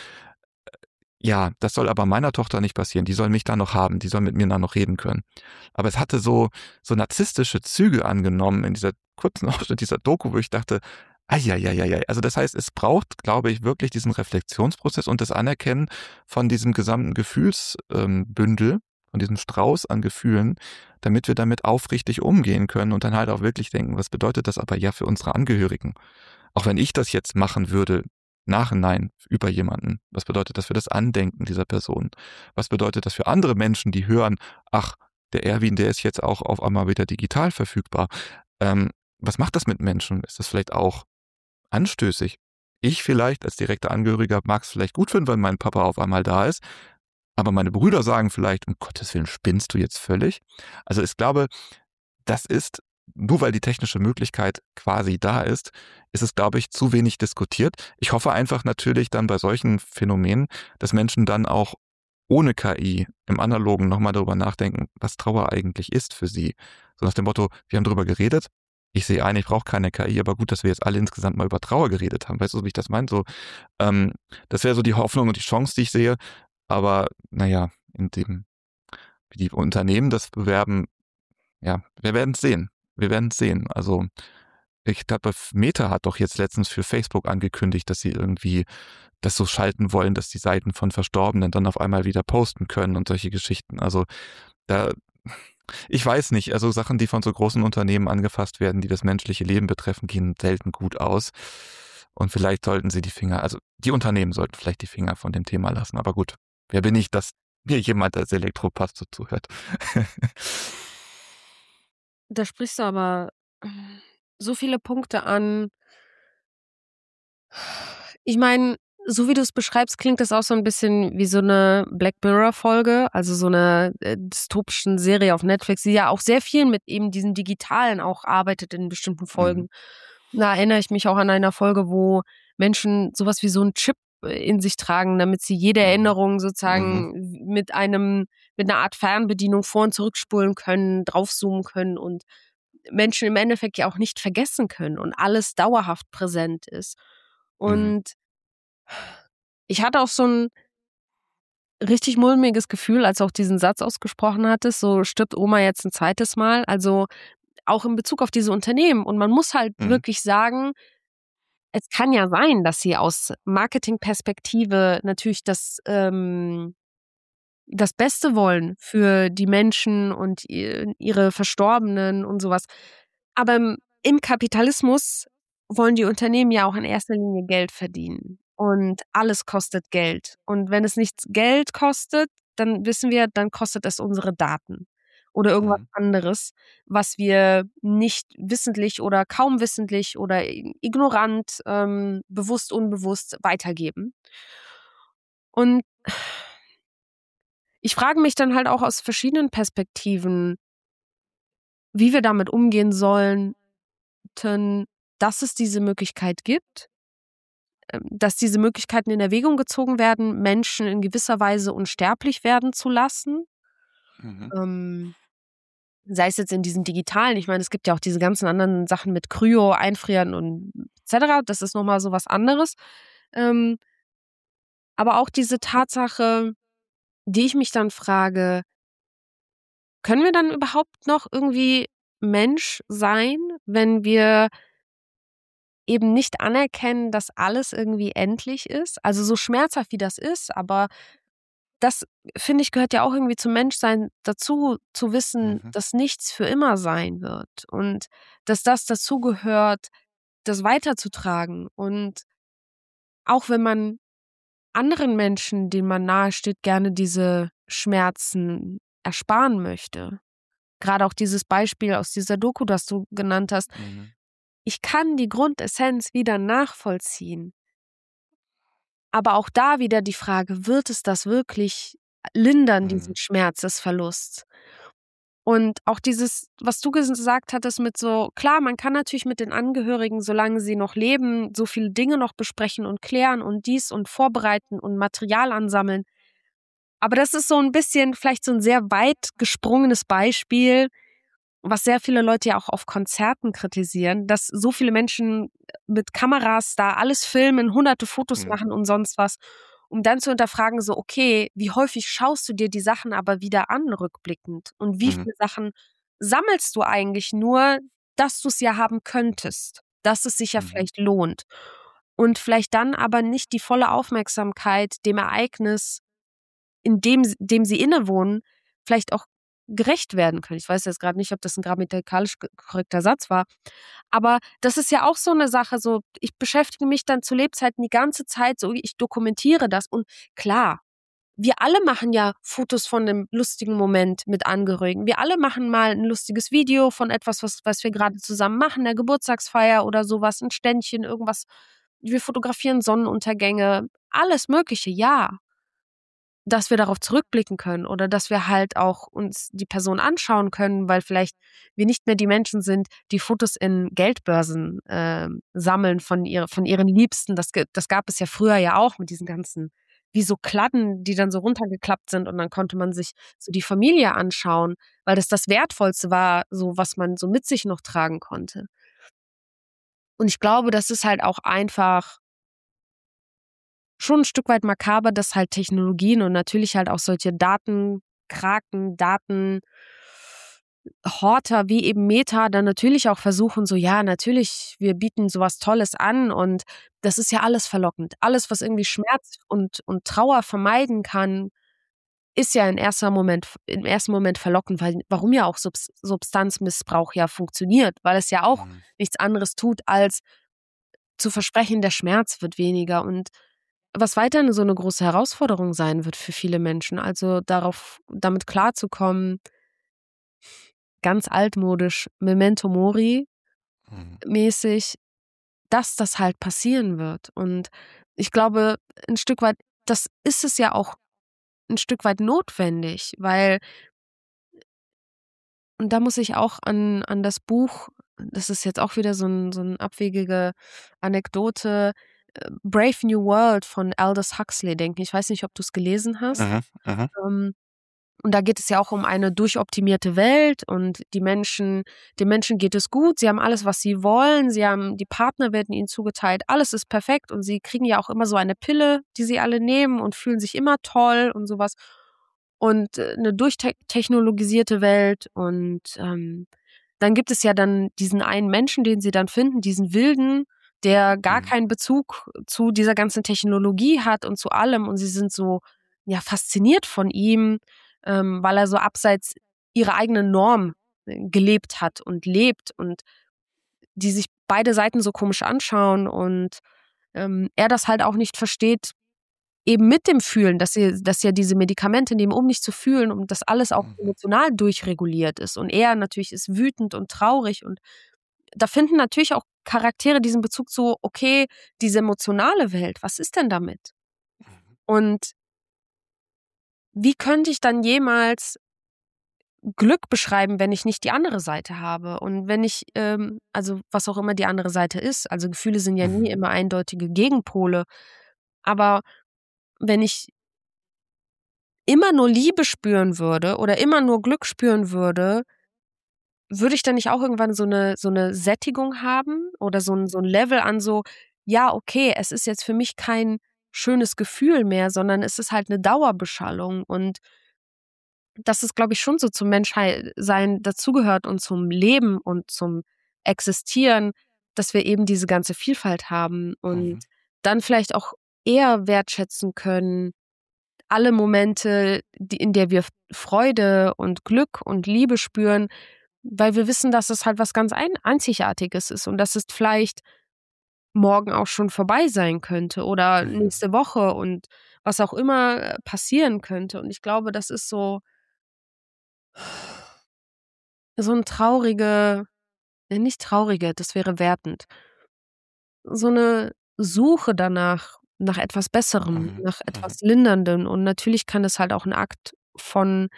Speaker 2: Ja, das soll aber meiner Tochter nicht passieren. Die soll mich da noch haben, die soll mit mir da noch reden können. Aber es hatte so narzisstische Züge angenommen in dieser kurzen Ausschnitt dieser Doku, wo ich dachte, ei, also das heißt, es braucht, glaube ich, wirklich diesen Reflexionsprozess und das Anerkennen von diesem gesamten Gefühlsbündel, von diesem Strauß an Gefühlen, damit wir damit aufrichtig umgehen können und dann halt auch wirklich denken, was bedeutet das aber ja für unsere Angehörigen? Auch wenn ich das jetzt machen würde, Nachhinein über jemanden. Was bedeutet das für das Andenken dieser Person? Was bedeutet das für andere Menschen, die hören, ach, der Erwin, der ist jetzt auch auf einmal wieder digital verfügbar. Was macht das mit Menschen? Ist das vielleicht auch anstößig? Ich vielleicht als direkter Angehöriger mag es vielleicht gut finden, wenn mein Papa auf einmal da ist, aber meine Brüder sagen vielleicht, um Gottes Willen, spinnst du jetzt völlig? Also ich glaube, das ist, nur weil die technische Möglichkeit quasi da ist es, glaube ich, zu wenig diskutiert. Ich hoffe einfach natürlich dann bei solchen Phänomenen, dass Menschen dann auch ohne KI im Analogen nochmal darüber nachdenken, was Trauer eigentlich ist für sie. So nach dem Motto, wir haben darüber geredet, ich sehe ein, ich brauche keine KI, aber gut, dass wir jetzt alle insgesamt mal über Trauer geredet haben. Weißt du, wie ich das meine? So, das wäre so die Hoffnung und die Chance, die ich sehe. Aber naja, wie die Unternehmen das bewerben, ja, wir werden es sehen. Wir werden es sehen. Also ich glaube, Meta hat doch jetzt letztens für Facebook angekündigt, dass sie irgendwie das so schalten wollen, dass die Seiten von Verstorbenen dann auf einmal wieder posten können und solche Geschichten. Also da, ich weiß nicht, also Sachen, die von so großen Unternehmen angefasst werden, die das menschliche Leben betreffen, gehen selten gut aus. Und vielleicht sollten sie also die Unternehmen sollten vielleicht die Finger von dem Thema lassen. Aber gut, wer bin ich, dass mir jemand als Elektropastor zuhört?
Speaker 1: Da sprichst du aber so viele Punkte an. Ich meine, so wie du es beschreibst, klingt das auch so ein bisschen wie so eine Black Mirror-Folge, also so eine dystopischen Serie auf Netflix, die ja auch sehr viel mit eben diesem Digitalen auch arbeitet in bestimmten Folgen. Da erinnere ich mich auch an einer Folge, wo Menschen sowas wie so 'n Chip in sich tragen, damit sie jede Erinnerung
Speaker 2: Mhm.
Speaker 1: sozusagen mit einer Art Fernbedienung vor und zurückspulen können, draufzoomen können und Menschen im Endeffekt ja auch nicht vergessen können und alles dauerhaft präsent ist.
Speaker 2: Mhm.
Speaker 1: Und ich hatte auch so 'n richtig mulmiges Gefühl, als du auch diesen Satz ausgesprochen hattest, so: „Stirbt Oma jetzt 'n zweites Mal?“ Also, auch in Bezug auf diese Unternehmen. Und man muss halt
Speaker 2: Mhm.
Speaker 1: wirklich sagen, es kann ja sein, dass sie aus Marketingperspektive natürlich das Beste wollen für die Menschen und ihre Verstorbenen und so was. Aber im Kapitalismus wollen die Unternehmen ja auch in erster Linie Geld verdienen. Und alles kostet Geld. Und wenn es nichts Geld kostet, dann wissen wir, dann kostet es unsere Daten oder irgendwas
Speaker 2: Mhm.
Speaker 1: anderes, was wir nicht wissentlich oder kaum wissentlich oder ignorant, bewusst, unbewusst weitergeben. Und ich frage mich dann halt auch aus verschiedenen Perspektiven, wie wir damit umgehen sollten, dass es diese Möglichkeit gibt, dass diese Möglichkeiten in Erwägung gezogen werden, Menschen in gewisser Weise unsterblich werden zu lassen.
Speaker 2: Mhm.
Speaker 1: Ähm, sei es jetzt in diesem Digitalen, ich meine, es gibt ja auch diese ganzen anderen Sachen mit Kryo, Einfrieren und et cetera. Das ist noch mal so was anderes. Ähm, aber auch diese Tatsache, die ich mich dann frage: Können wir dann überhaupt noch irgendwie Mensch sein, wenn wir eben nicht anerkennen, dass alles irgendwie endlich ist? Also, so schmerzhaft wie das ist, aber das, finde ich, gehört ja auch irgendwie zum Menschsein dazu, zu wissen,
Speaker 2: Mhm.
Speaker 1: dass nichts für immer sein wird und dass das dazugehört, das weiterzutragen. Und auch wenn man anderen Menschen, denen man nahesteht, gerne diese Schmerzen ersparen möchte. Gerade auch dieses Beispiel aus dieser Doku, das du genannt hast.
Speaker 2: Mhm.
Speaker 1: Ich kann die Grundessenz wieder nachvollziehen. Aber auch da wieder die Frage, wird es das wirklich lindern, diesen
Speaker 2: Mhm.
Speaker 1: Schmerz des Verlusts? Und auch dieses, was du gesagt hattest mit so, klar, man kann natürlich mit den Angehörigen, solange sie noch leben, so viele Dinge noch besprechen und klären und dies und vorbereiten und Material ansammeln. Aber das ist so ein bisschen vielleicht so ein sehr weit gesprungenes Beispiel, was sehr viele Leute ja auch auf Konzerten kritisieren, dass so viele Menschen mit Kameras da alles filmen, hunderte Fotos
Speaker 2: Mhm.
Speaker 1: machen und sonst was, um dann zu hinterfragen, so, okay, wie häufig schaust du dir die Sachen aber wieder an, rückblickend? Und wie
Speaker 2: Mhm.
Speaker 1: viele Sachen sammelst du eigentlich nur, dass du es ja haben könntest, dass es sich ja
Speaker 2: Mhm.
Speaker 1: vielleicht lohnt? Und vielleicht dann aber nicht die volle Aufmerksamkeit dem Ereignis, in dem sie innewohnen, vielleicht auch gerecht werden können. Ich weiß jetzt gerade nicht, ob das 'n grammatikalisch korrekter Satz war, aber das ist ja auch so 'ne Sache, so, ich beschäftige mich dann zu Lebzeiten die ganze Zeit so, ich dokumentiere das und klar, wir alle machen ja Fotos von 'nem lustigen Moment mit Angehörigen. Wir alle machen mal 'n lustiges Video von etwas, was wir grade zusammen machen, 'ner Geburtstagsfeier oder so was, 'n Ständchen, irgendwas. Wir fotografieren Sonnenuntergänge, alles Mögliche, ja. Dass wir darauf zurückblicken können oder dass wir halt auch uns die Person anschauen können, weil vielleicht wir nicht mehr die Menschen sind, die Fotos in Geldbörsen, sammeln von ihren Liebsten. Das gab es ja früher ja auch mit diesen ganzen wie so Kladden, die dann so runtergeklappt sind und dann konnte man sich so die Familie anschauen, weil das Wertvollste war, so was man so mit sich noch tragen konnte. Und ich glaube, das ist halt auch einfach schon 'n Stück weit makaber, dass halt Technologien und natürlich halt auch solche Datenkraken, Datenhorter wie eben Meta dann natürlich auch versuchen, so: „Ja, natürlich, wir bieten so was Tolles an und das ist ja alles verlockend. Alles, was irgendwie Schmerz und Trauer vermeiden kann, ist ja im ersten Moment verlockend, weil warum ja auch Substanzmissbrauch ja funktioniert, weil es ja auch
Speaker 2: Mhm.
Speaker 1: nichts anderes tut, als zu versprechen, der Schmerz wird weniger und was weiterhin so 'ne große Herausforderung sein wird für viele Menschen, also damit klarzukommen, ganz altmodisch, Memento Mori
Speaker 2: Mhm.
Speaker 1: mäßig, dass das halt passieren wird. Und ich glaube, 'n Stück weit das ist es ja auch 'n Stück weit notwendig, weil und da muss ich auch an das Buch das ist jetzt auch wieder so 'n abwegige Anekdote, „Brave New World“ von Aldous Huxley denken. Ich weiß nicht, ob du's gelesen hast.
Speaker 2: Mhm. Mhm.
Speaker 1: Ähm Und da geht es ja auch um eine durchoptimierte Welt und den Menschen geht es gut, sie haben alles, was sie wollen, die Partner werden ihnen zugeteilt, alles ist perfekt und sie kriegen ja auch immer so eine Pille, die sie alle nehmen und fühlen sich immer toll und so was. Und, 'ne durchtechnologisierte Welt und, dann gibt es ja dann diesen einen Menschen, den sie dann finden, diesen Wilden, der gar
Speaker 2: Mhm.
Speaker 1: keinen Bezug zu dieser ganzen Technologie hat und zu allem und sie sind so, ja, fasziniert von ihm, weil er so abseits ihrer eigenen Norm, gelebt hat und lebt und die sich beide Seiten so komisch anschauen und, er das halt auch nicht versteht, eben mit dem Fühlen, dass ja diese Medikamente nehmen, um nicht zu fühlen und das alles auch
Speaker 2: Mhm.
Speaker 1: emotional durchreguliert ist. Und er natürlich ist wütend und traurig und da finden natürlich auch Charaktere diesen Bezug zu: „Okay, diese emotionale Welt, was ist denn damit?“ Und wie könnte ich dann jemals Glück beschreiben, wenn ich nicht die andere Seite habe? Und wenn ich, also, was auch immer die andere Seite ist. Also, Gefühle sind ja nie
Speaker 2: Mhm.
Speaker 1: immer eindeutige Gegenpole. Aber wenn ich immer nur Liebe spüren würde oder immer nur Glück spüren würde, würde ich dann nicht auch irgendwann so 'ne Sättigung haben oder so 'n Level an so: „Ja, okay, es ist jetzt für mich kein schönes Gefühl mehr, sondern es ist halt 'ne Dauerbeschallung.“ Und dass es, glaube ich, schon so zum Menschheit-Sein dazugehört und zum Leben und zum Existieren, dass wir eben diese ganze Vielfalt haben und
Speaker 2: Mhm.
Speaker 1: dann vielleicht auch eher wertschätzen können, alle Momente, in der wir Freude und Glück und Liebe spüren, weil wir wissen, dass es halt was ganz Einzigartiges ist und dass es vielleicht morgen auch schon vorbei sein könnte oder
Speaker 2: Mhm.
Speaker 1: nächste Woche und was auch immer, passieren könnte. Und ich glaube, das ist so 'n traurige nicht traurige, das wäre wertend. So 'ne Suche danach, nach etwas Besserem,
Speaker 2: Mhm.
Speaker 1: nach
Speaker 2: Mhm.
Speaker 1: etwas Linderndem und natürlich kann das halt auch 'n Akt von,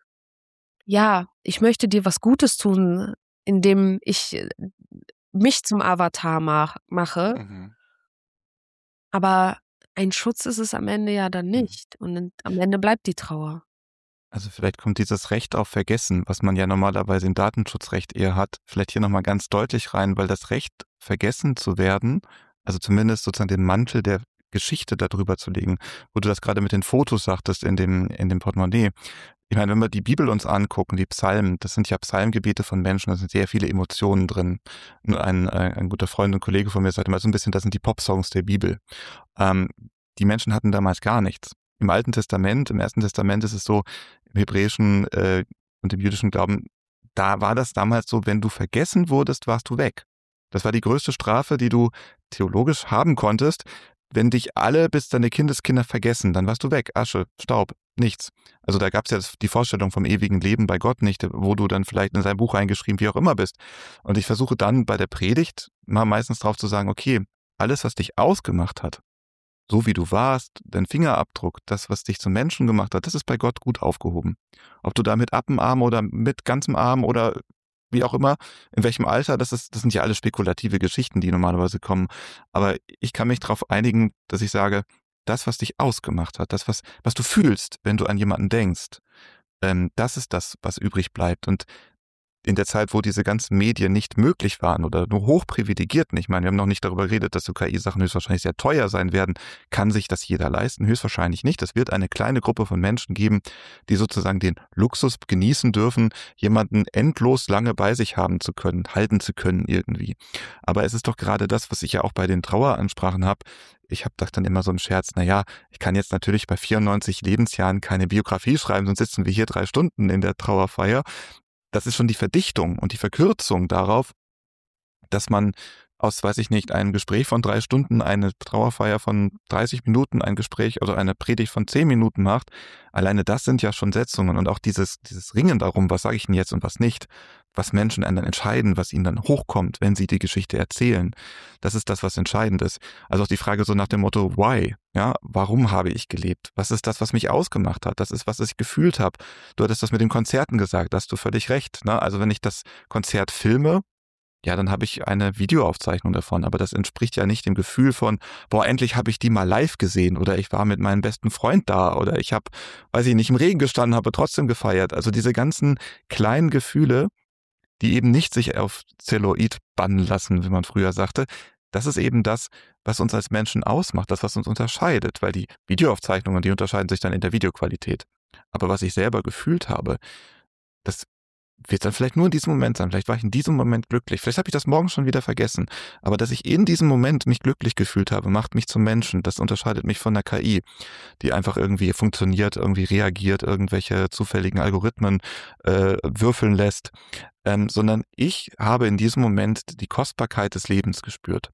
Speaker 1: ja, ich möchte dir was Gutes tun, indem ich, mich zum Avatar mache,
Speaker 2: Mhm.
Speaker 1: aber ein Schutz ist es am Ende ja dann
Speaker 2: Mhm.
Speaker 1: nicht und am Ende bleibt die Trauer.
Speaker 2: Also, vielleicht kommt dieses Recht auf Vergessen, was man ja normalerweise im Datenschutzrecht eher hat, vielleicht hier noch mal ganz deutlich rein, weil das Recht, vergessen zu werden, also zumindest sozusagen den Mantel der Geschichte da drüber zu legen, wo du das grade mit den Fotos sagtest in dem Portemonnaie. Ich meine, wenn wir die Bibel uns angucken, die Psalmen, das sind ja Psalmgebete von Menschen, da sind sehr viele Emotionen drin. Ein guter Freund und Kollege von mir sagt immer so 'n bisschen, das sind die Popsongs der Bibel. Ähm, Die Menschen hatten damals gar nichts. Im Alten Testament, im Ersten Testament ist es so, im Hebräischen, und im jüdischen Glauben, da war das damals so, wenn du vergessen wurdest, warst du weg. Das war die größte Strafe, die du theologisch haben konntest. Wenn dich alle bis deine Kindeskinder vergessen, dann warst du weg. Asche, Staub, nichts. Also da gab's ja die Vorstellung vom ewigen Leben bei Gott nicht, wo du dann vielleicht in sein Buch reingeschrieben, wie auch immer bist. Und ich versuche dann bei der Predigt mal meistens drauf zu sagen, okay, alles, was dich ausgemacht hat, so wie du warst, dein Fingerabdruck, das, was dich zum Menschen gemacht hat, das ist bei Gott gut aufgehoben. Ob du da mit Appenarm oder mit ganzem Arm oder wie auch immer, in welchem Alter, das sind ja alles spekulative Geschichten, die normalerweise kommen. Aber ich kann mich darauf einigen, dass ich sage, das, was dich ausgemacht hat, das, was du fühlst, wenn du an jemanden denkst, das ist das, was übrig bleibt. Und in der Zeit, wo diese ganzen Medien nicht möglich waren oder nur hochprivilegierten, ich meine, wir haben noch nicht darüber geredet, dass so KI-Sachen höchstwahrscheinlich sehr teuer sein werden, kann sich das jeder leisten? Höchstwahrscheinlich nicht. Es wird eine kleine Gruppe von Menschen geben, die sozusagen den Luxus genießen dürfen, jemanden endlos lange bei sich haben zu können, halten zu können irgendwie. Aber es ist doch gerade das, was ich ja auch bei den Traueransprachen habe. Ich habe das dann immer so im Scherz, na ja, ich kann jetzt natürlich bei 94 Lebensjahren keine Biografie schreiben, sonst sitzen wir hier 3 Stunden in der Trauerfeier. Das ist schon die Verdichtung und die Verkürzung darauf, dass man aus, weiß ich nicht, einem Gespräch von 3 Stunden eine Trauerfeier von 30 Minuten, ein Gespräch oder eine Predigt von 10 Minuten macht. Alleine das sind ja schon Setzungen und auch dieses Ringen darum, was sage ich denn jetzt und was nicht, was Menschen dann entscheiden, was ihnen dann hochkommt, wenn sie die Geschichte erzählen. Das ist das, was entscheidend ist. Also auch die Frage so nach dem Motto, why? Ja, warum habe ich gelebt? Was ist das, was mich ausgemacht hat? Das ist, was ich gefühlt habe. Du hattest das mit den Konzerten gesagt, da hast du völlig recht. Ne? Also wenn ich das Konzert filme, ja, dann habe ich eine Videoaufzeichnung davon, aber das entspricht ja nicht dem Gefühl von, boah, endlich habe ich die mal live gesehen oder ich war mit meinem besten Freund da oder ich habe, weiß ich nicht, im Regen gestanden, habe trotzdem gefeiert. Also diese ganzen kleinen Gefühle, die eben nicht sich auf Zelluloid bannen lassen, wie man früher sagte, das ist eben das, was uns als Menschen ausmacht, das, was uns unterscheidet, weil die Videoaufzeichnungen, die unterscheiden sich dann in der Videoqualität. Aber was ich selber gefühlt habe, das wird dann vielleicht nur in diesem Moment sein. Vielleicht war ich in diesem Moment glücklich. Vielleicht habe ich das morgen schon wieder vergessen. Aber dass ich in diesem Moment mich glücklich gefühlt habe, macht mich zum Menschen. Das unterscheidet mich von der KI, die einfach irgendwie funktioniert, irgendwie reagiert, irgendwelche zufälligen Algorithmen würfeln lässt. Sondern ich habe in diesem Moment die Kostbarkeit des Lebens gespürt.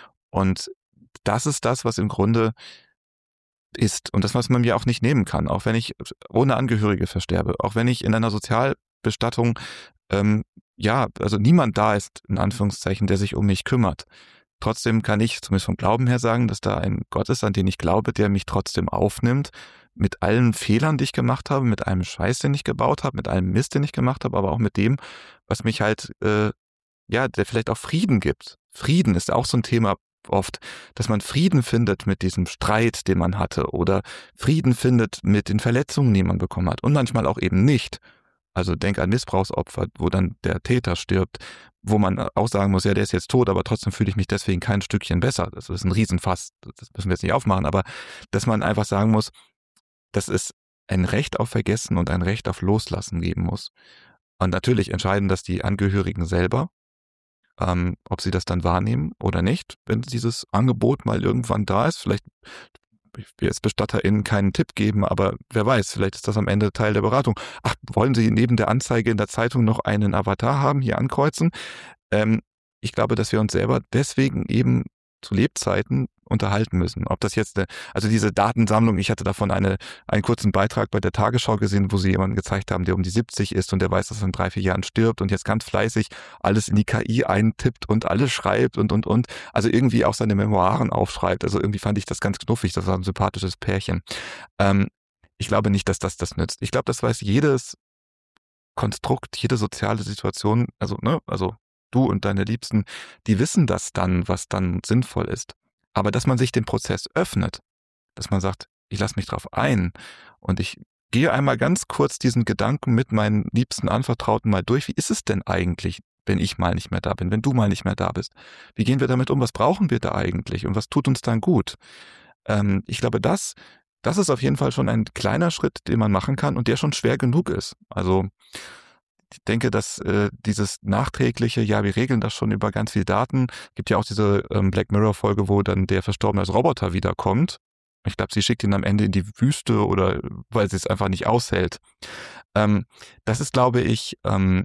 Speaker 2: Und das ist das, was im Grunde ist und das, was man mir auch nicht nehmen kann, auch wenn ich ohne Angehörige versterbe, auch wenn ich in einer Sozialbestattung, ähm, ja, also niemand da ist, in Anführungszeichen, der sich um mich kümmert. Trotzdem kann ich zumindest vom Glauben her sagen, dass da ein Gott ist, an den ich glaube, der mich trotzdem aufnimmt, mit allen Fehlern, die ich gemacht habe, mit allem Scheiß, den ich gebaut habe, mit allem Mist, den ich gemacht habe, aber auch mit dem, was mich halt ja, der vielleicht auch Frieden gibt. Frieden ist auch so ein Thema oft, dass man Frieden findet mit diesem Streit, den man hatte oder Frieden findet mit den Verletzungen, die man bekommen hat und manchmal auch eben nicht. Also denk an Missbrauchsopfer, wo dann der Täter stirbt, wo man auch sagen muss, ja, der ist jetzt tot, aber trotzdem fühle ich mich deswegen kein Stückchen besser. Das ist ein Riesenfass, das müssen wir jetzt nicht aufmachen, aber dass man einfach sagen muss, dass es ein Recht auf Vergessen und ein Recht auf Loslassen geben muss. Und natürlich entscheiden das die Angehörigen selber, ob sie das dann wahrnehmen oder nicht, wenn dieses Angebot mal irgendwann da ist. Vielleicht ich will jetzt BestatterInnen keinen Tipp geben, aber wer weiß, vielleicht ist das am Ende Teil der Beratung. Ach, wollen Sie neben der Anzeige in der Zeitung noch einen Avatar haben, hier ankreuzen? Ähm, Ich glaube, dass wir uns selber deswegen eben zu Lebzeiten unterhalten müssen. Ob das jetzt, also diese Datensammlung, ich hatte davon einen kurzen Beitrag bei der Tagesschau gesehen, wo sie jemanden gezeigt haben, der um die 70 ist und der weiß, dass er in 3-4 Jahren stirbt und jetzt ganz fleißig alles in die KI eintippt und alles schreibt und. Also irgendwie auch seine Memoiren aufschreibt. Also irgendwie fand ich das ganz knuffig. Das war ein sympathisches Pärchen. Ich glaube nicht, dass das nützt. Ich glaube, das weiß jedes Konstrukt, jede soziale Situation, also du und deine Liebsten, die wissen das dann, was dann sinnvoll ist. Aber dass man sich dem Prozess öffnet, dass man sagt, ich lasse mich drauf ein und ich gehe einmal ganz kurz diesen Gedanken mit meinen liebsten Anvertrauten mal durch. Wie ist es denn eigentlich, wenn ich mal nicht mehr da bin, wenn du mal nicht mehr da bist? Wie gehen wir damit um? Was brauchen wir da eigentlich? Und was tut uns dann gut? Ich glaube, das ist auf jeden Fall schon ein kleiner Schritt, den man machen kann und der schon schwer genug ist. Also ich denke, dass dieses nachträgliche, ja, wir regeln das schon über ganz viel Daten. Gibt ja auch diese Black Mirror-Folge, wo dann der Verstorbene als Roboter wiederkommt. Ich glaube, sie schickt ihn am Ende in die Wüste oder weil sie es einfach nicht aushält. Das ist, glaube ich,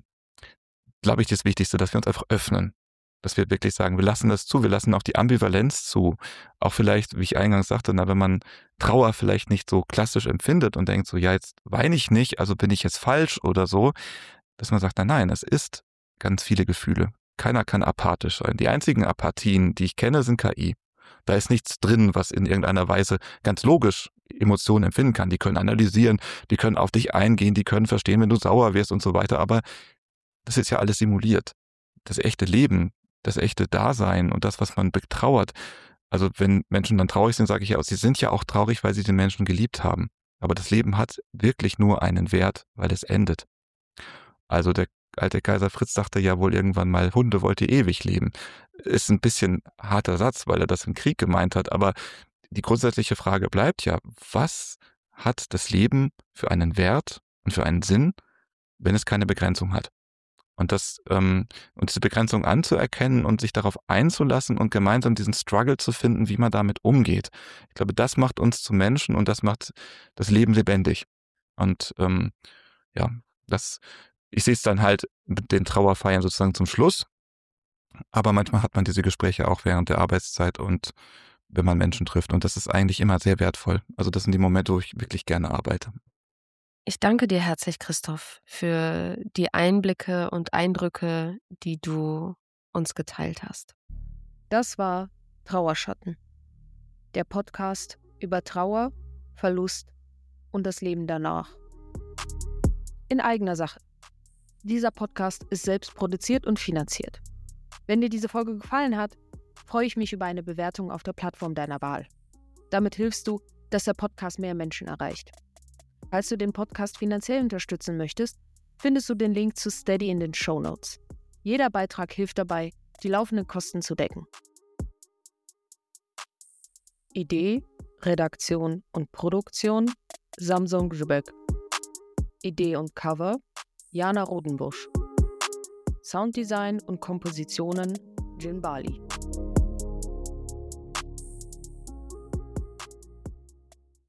Speaker 2: das Wichtigste, dass wir uns einfach öffnen. Dass wir wirklich sagen, wir lassen das zu, wir lassen auch die Ambivalenz zu. Auch vielleicht, wie ich eingangs sagte, wenn man Trauer vielleicht nicht so klassisch empfindet und denkt so, ja, jetzt weine ich nicht, also bin ich jetzt falsch oder so, dass man sagt, nein, es ist ganz viele Gefühle. Keiner kann apathisch sein. Die einzigen Apathien, die ich kenne, sind KI. Da ist nichts drin, was in irgendeiner Weise ganz logisch Emotionen empfinden kann. Die können analysieren, die können auf dich eingehen, die können verstehen, wenn du sauer wirst und so weiter. Aber das ist ja alles simuliert. Das echte Leben, das echte Dasein und das, was man betrauert. Also wenn Menschen dann traurig sind, sage ich ja, sie sind ja auch traurig, weil sie den Menschen geliebt haben. Aber das Leben hat wirklich nur einen Wert, weil es endet. Also der alte Kaiser Fritz sagte ja wohl irgendwann mal, Hunde wollt ihr ewig leben. Ist ein bisschen harter Satz, weil er das im Krieg gemeint hat. Aber die grundsätzliche Frage bleibt ja, was hat das Leben für einen Wert und für einen Sinn, wenn es keine Begrenzung hat? Und diese Begrenzung anzuerkennen und sich darauf einzulassen und gemeinsam diesen Struggle zu finden, wie man damit umgeht. Ich glaube, das macht uns zu Menschen und das macht das Leben lebendig. Und ja, ich sehe es dann halt mit den Trauerfeiern sozusagen zum Schluss. Aber manchmal hat man diese Gespräche auch während der Arbeitszeit und wenn man Menschen trifft. Und das ist eigentlich immer sehr wertvoll. Also das sind die Momente, wo ich wirklich gerne arbeite.
Speaker 1: Ich danke dir herzlich, Christoph, für die Einblicke und Eindrücke, die du uns geteilt hast. Das war Trauerschatten, der Podcast über Trauer, Verlust und das Leben danach. In eigener Sache. Dieser Podcast ist selbst produziert und finanziert. Wenn dir diese Folge gefallen hat, freue ich mich über eine Bewertung auf der Plattform deiner Wahl. Damit hilfst du, dass der Podcast mehr Menschen erreicht. Falls du den Podcast finanziell unterstützen möchtest, findest du den Link zu Steady in den Shownotes. Jeder Beitrag hilft dabei, die laufenden Kosten zu decken. Idee, Redaktion und Produktion Samson Grzybec. Idee und Cover Jana Rodenbusch. Sounddesign und Kompositionen Jin Bali.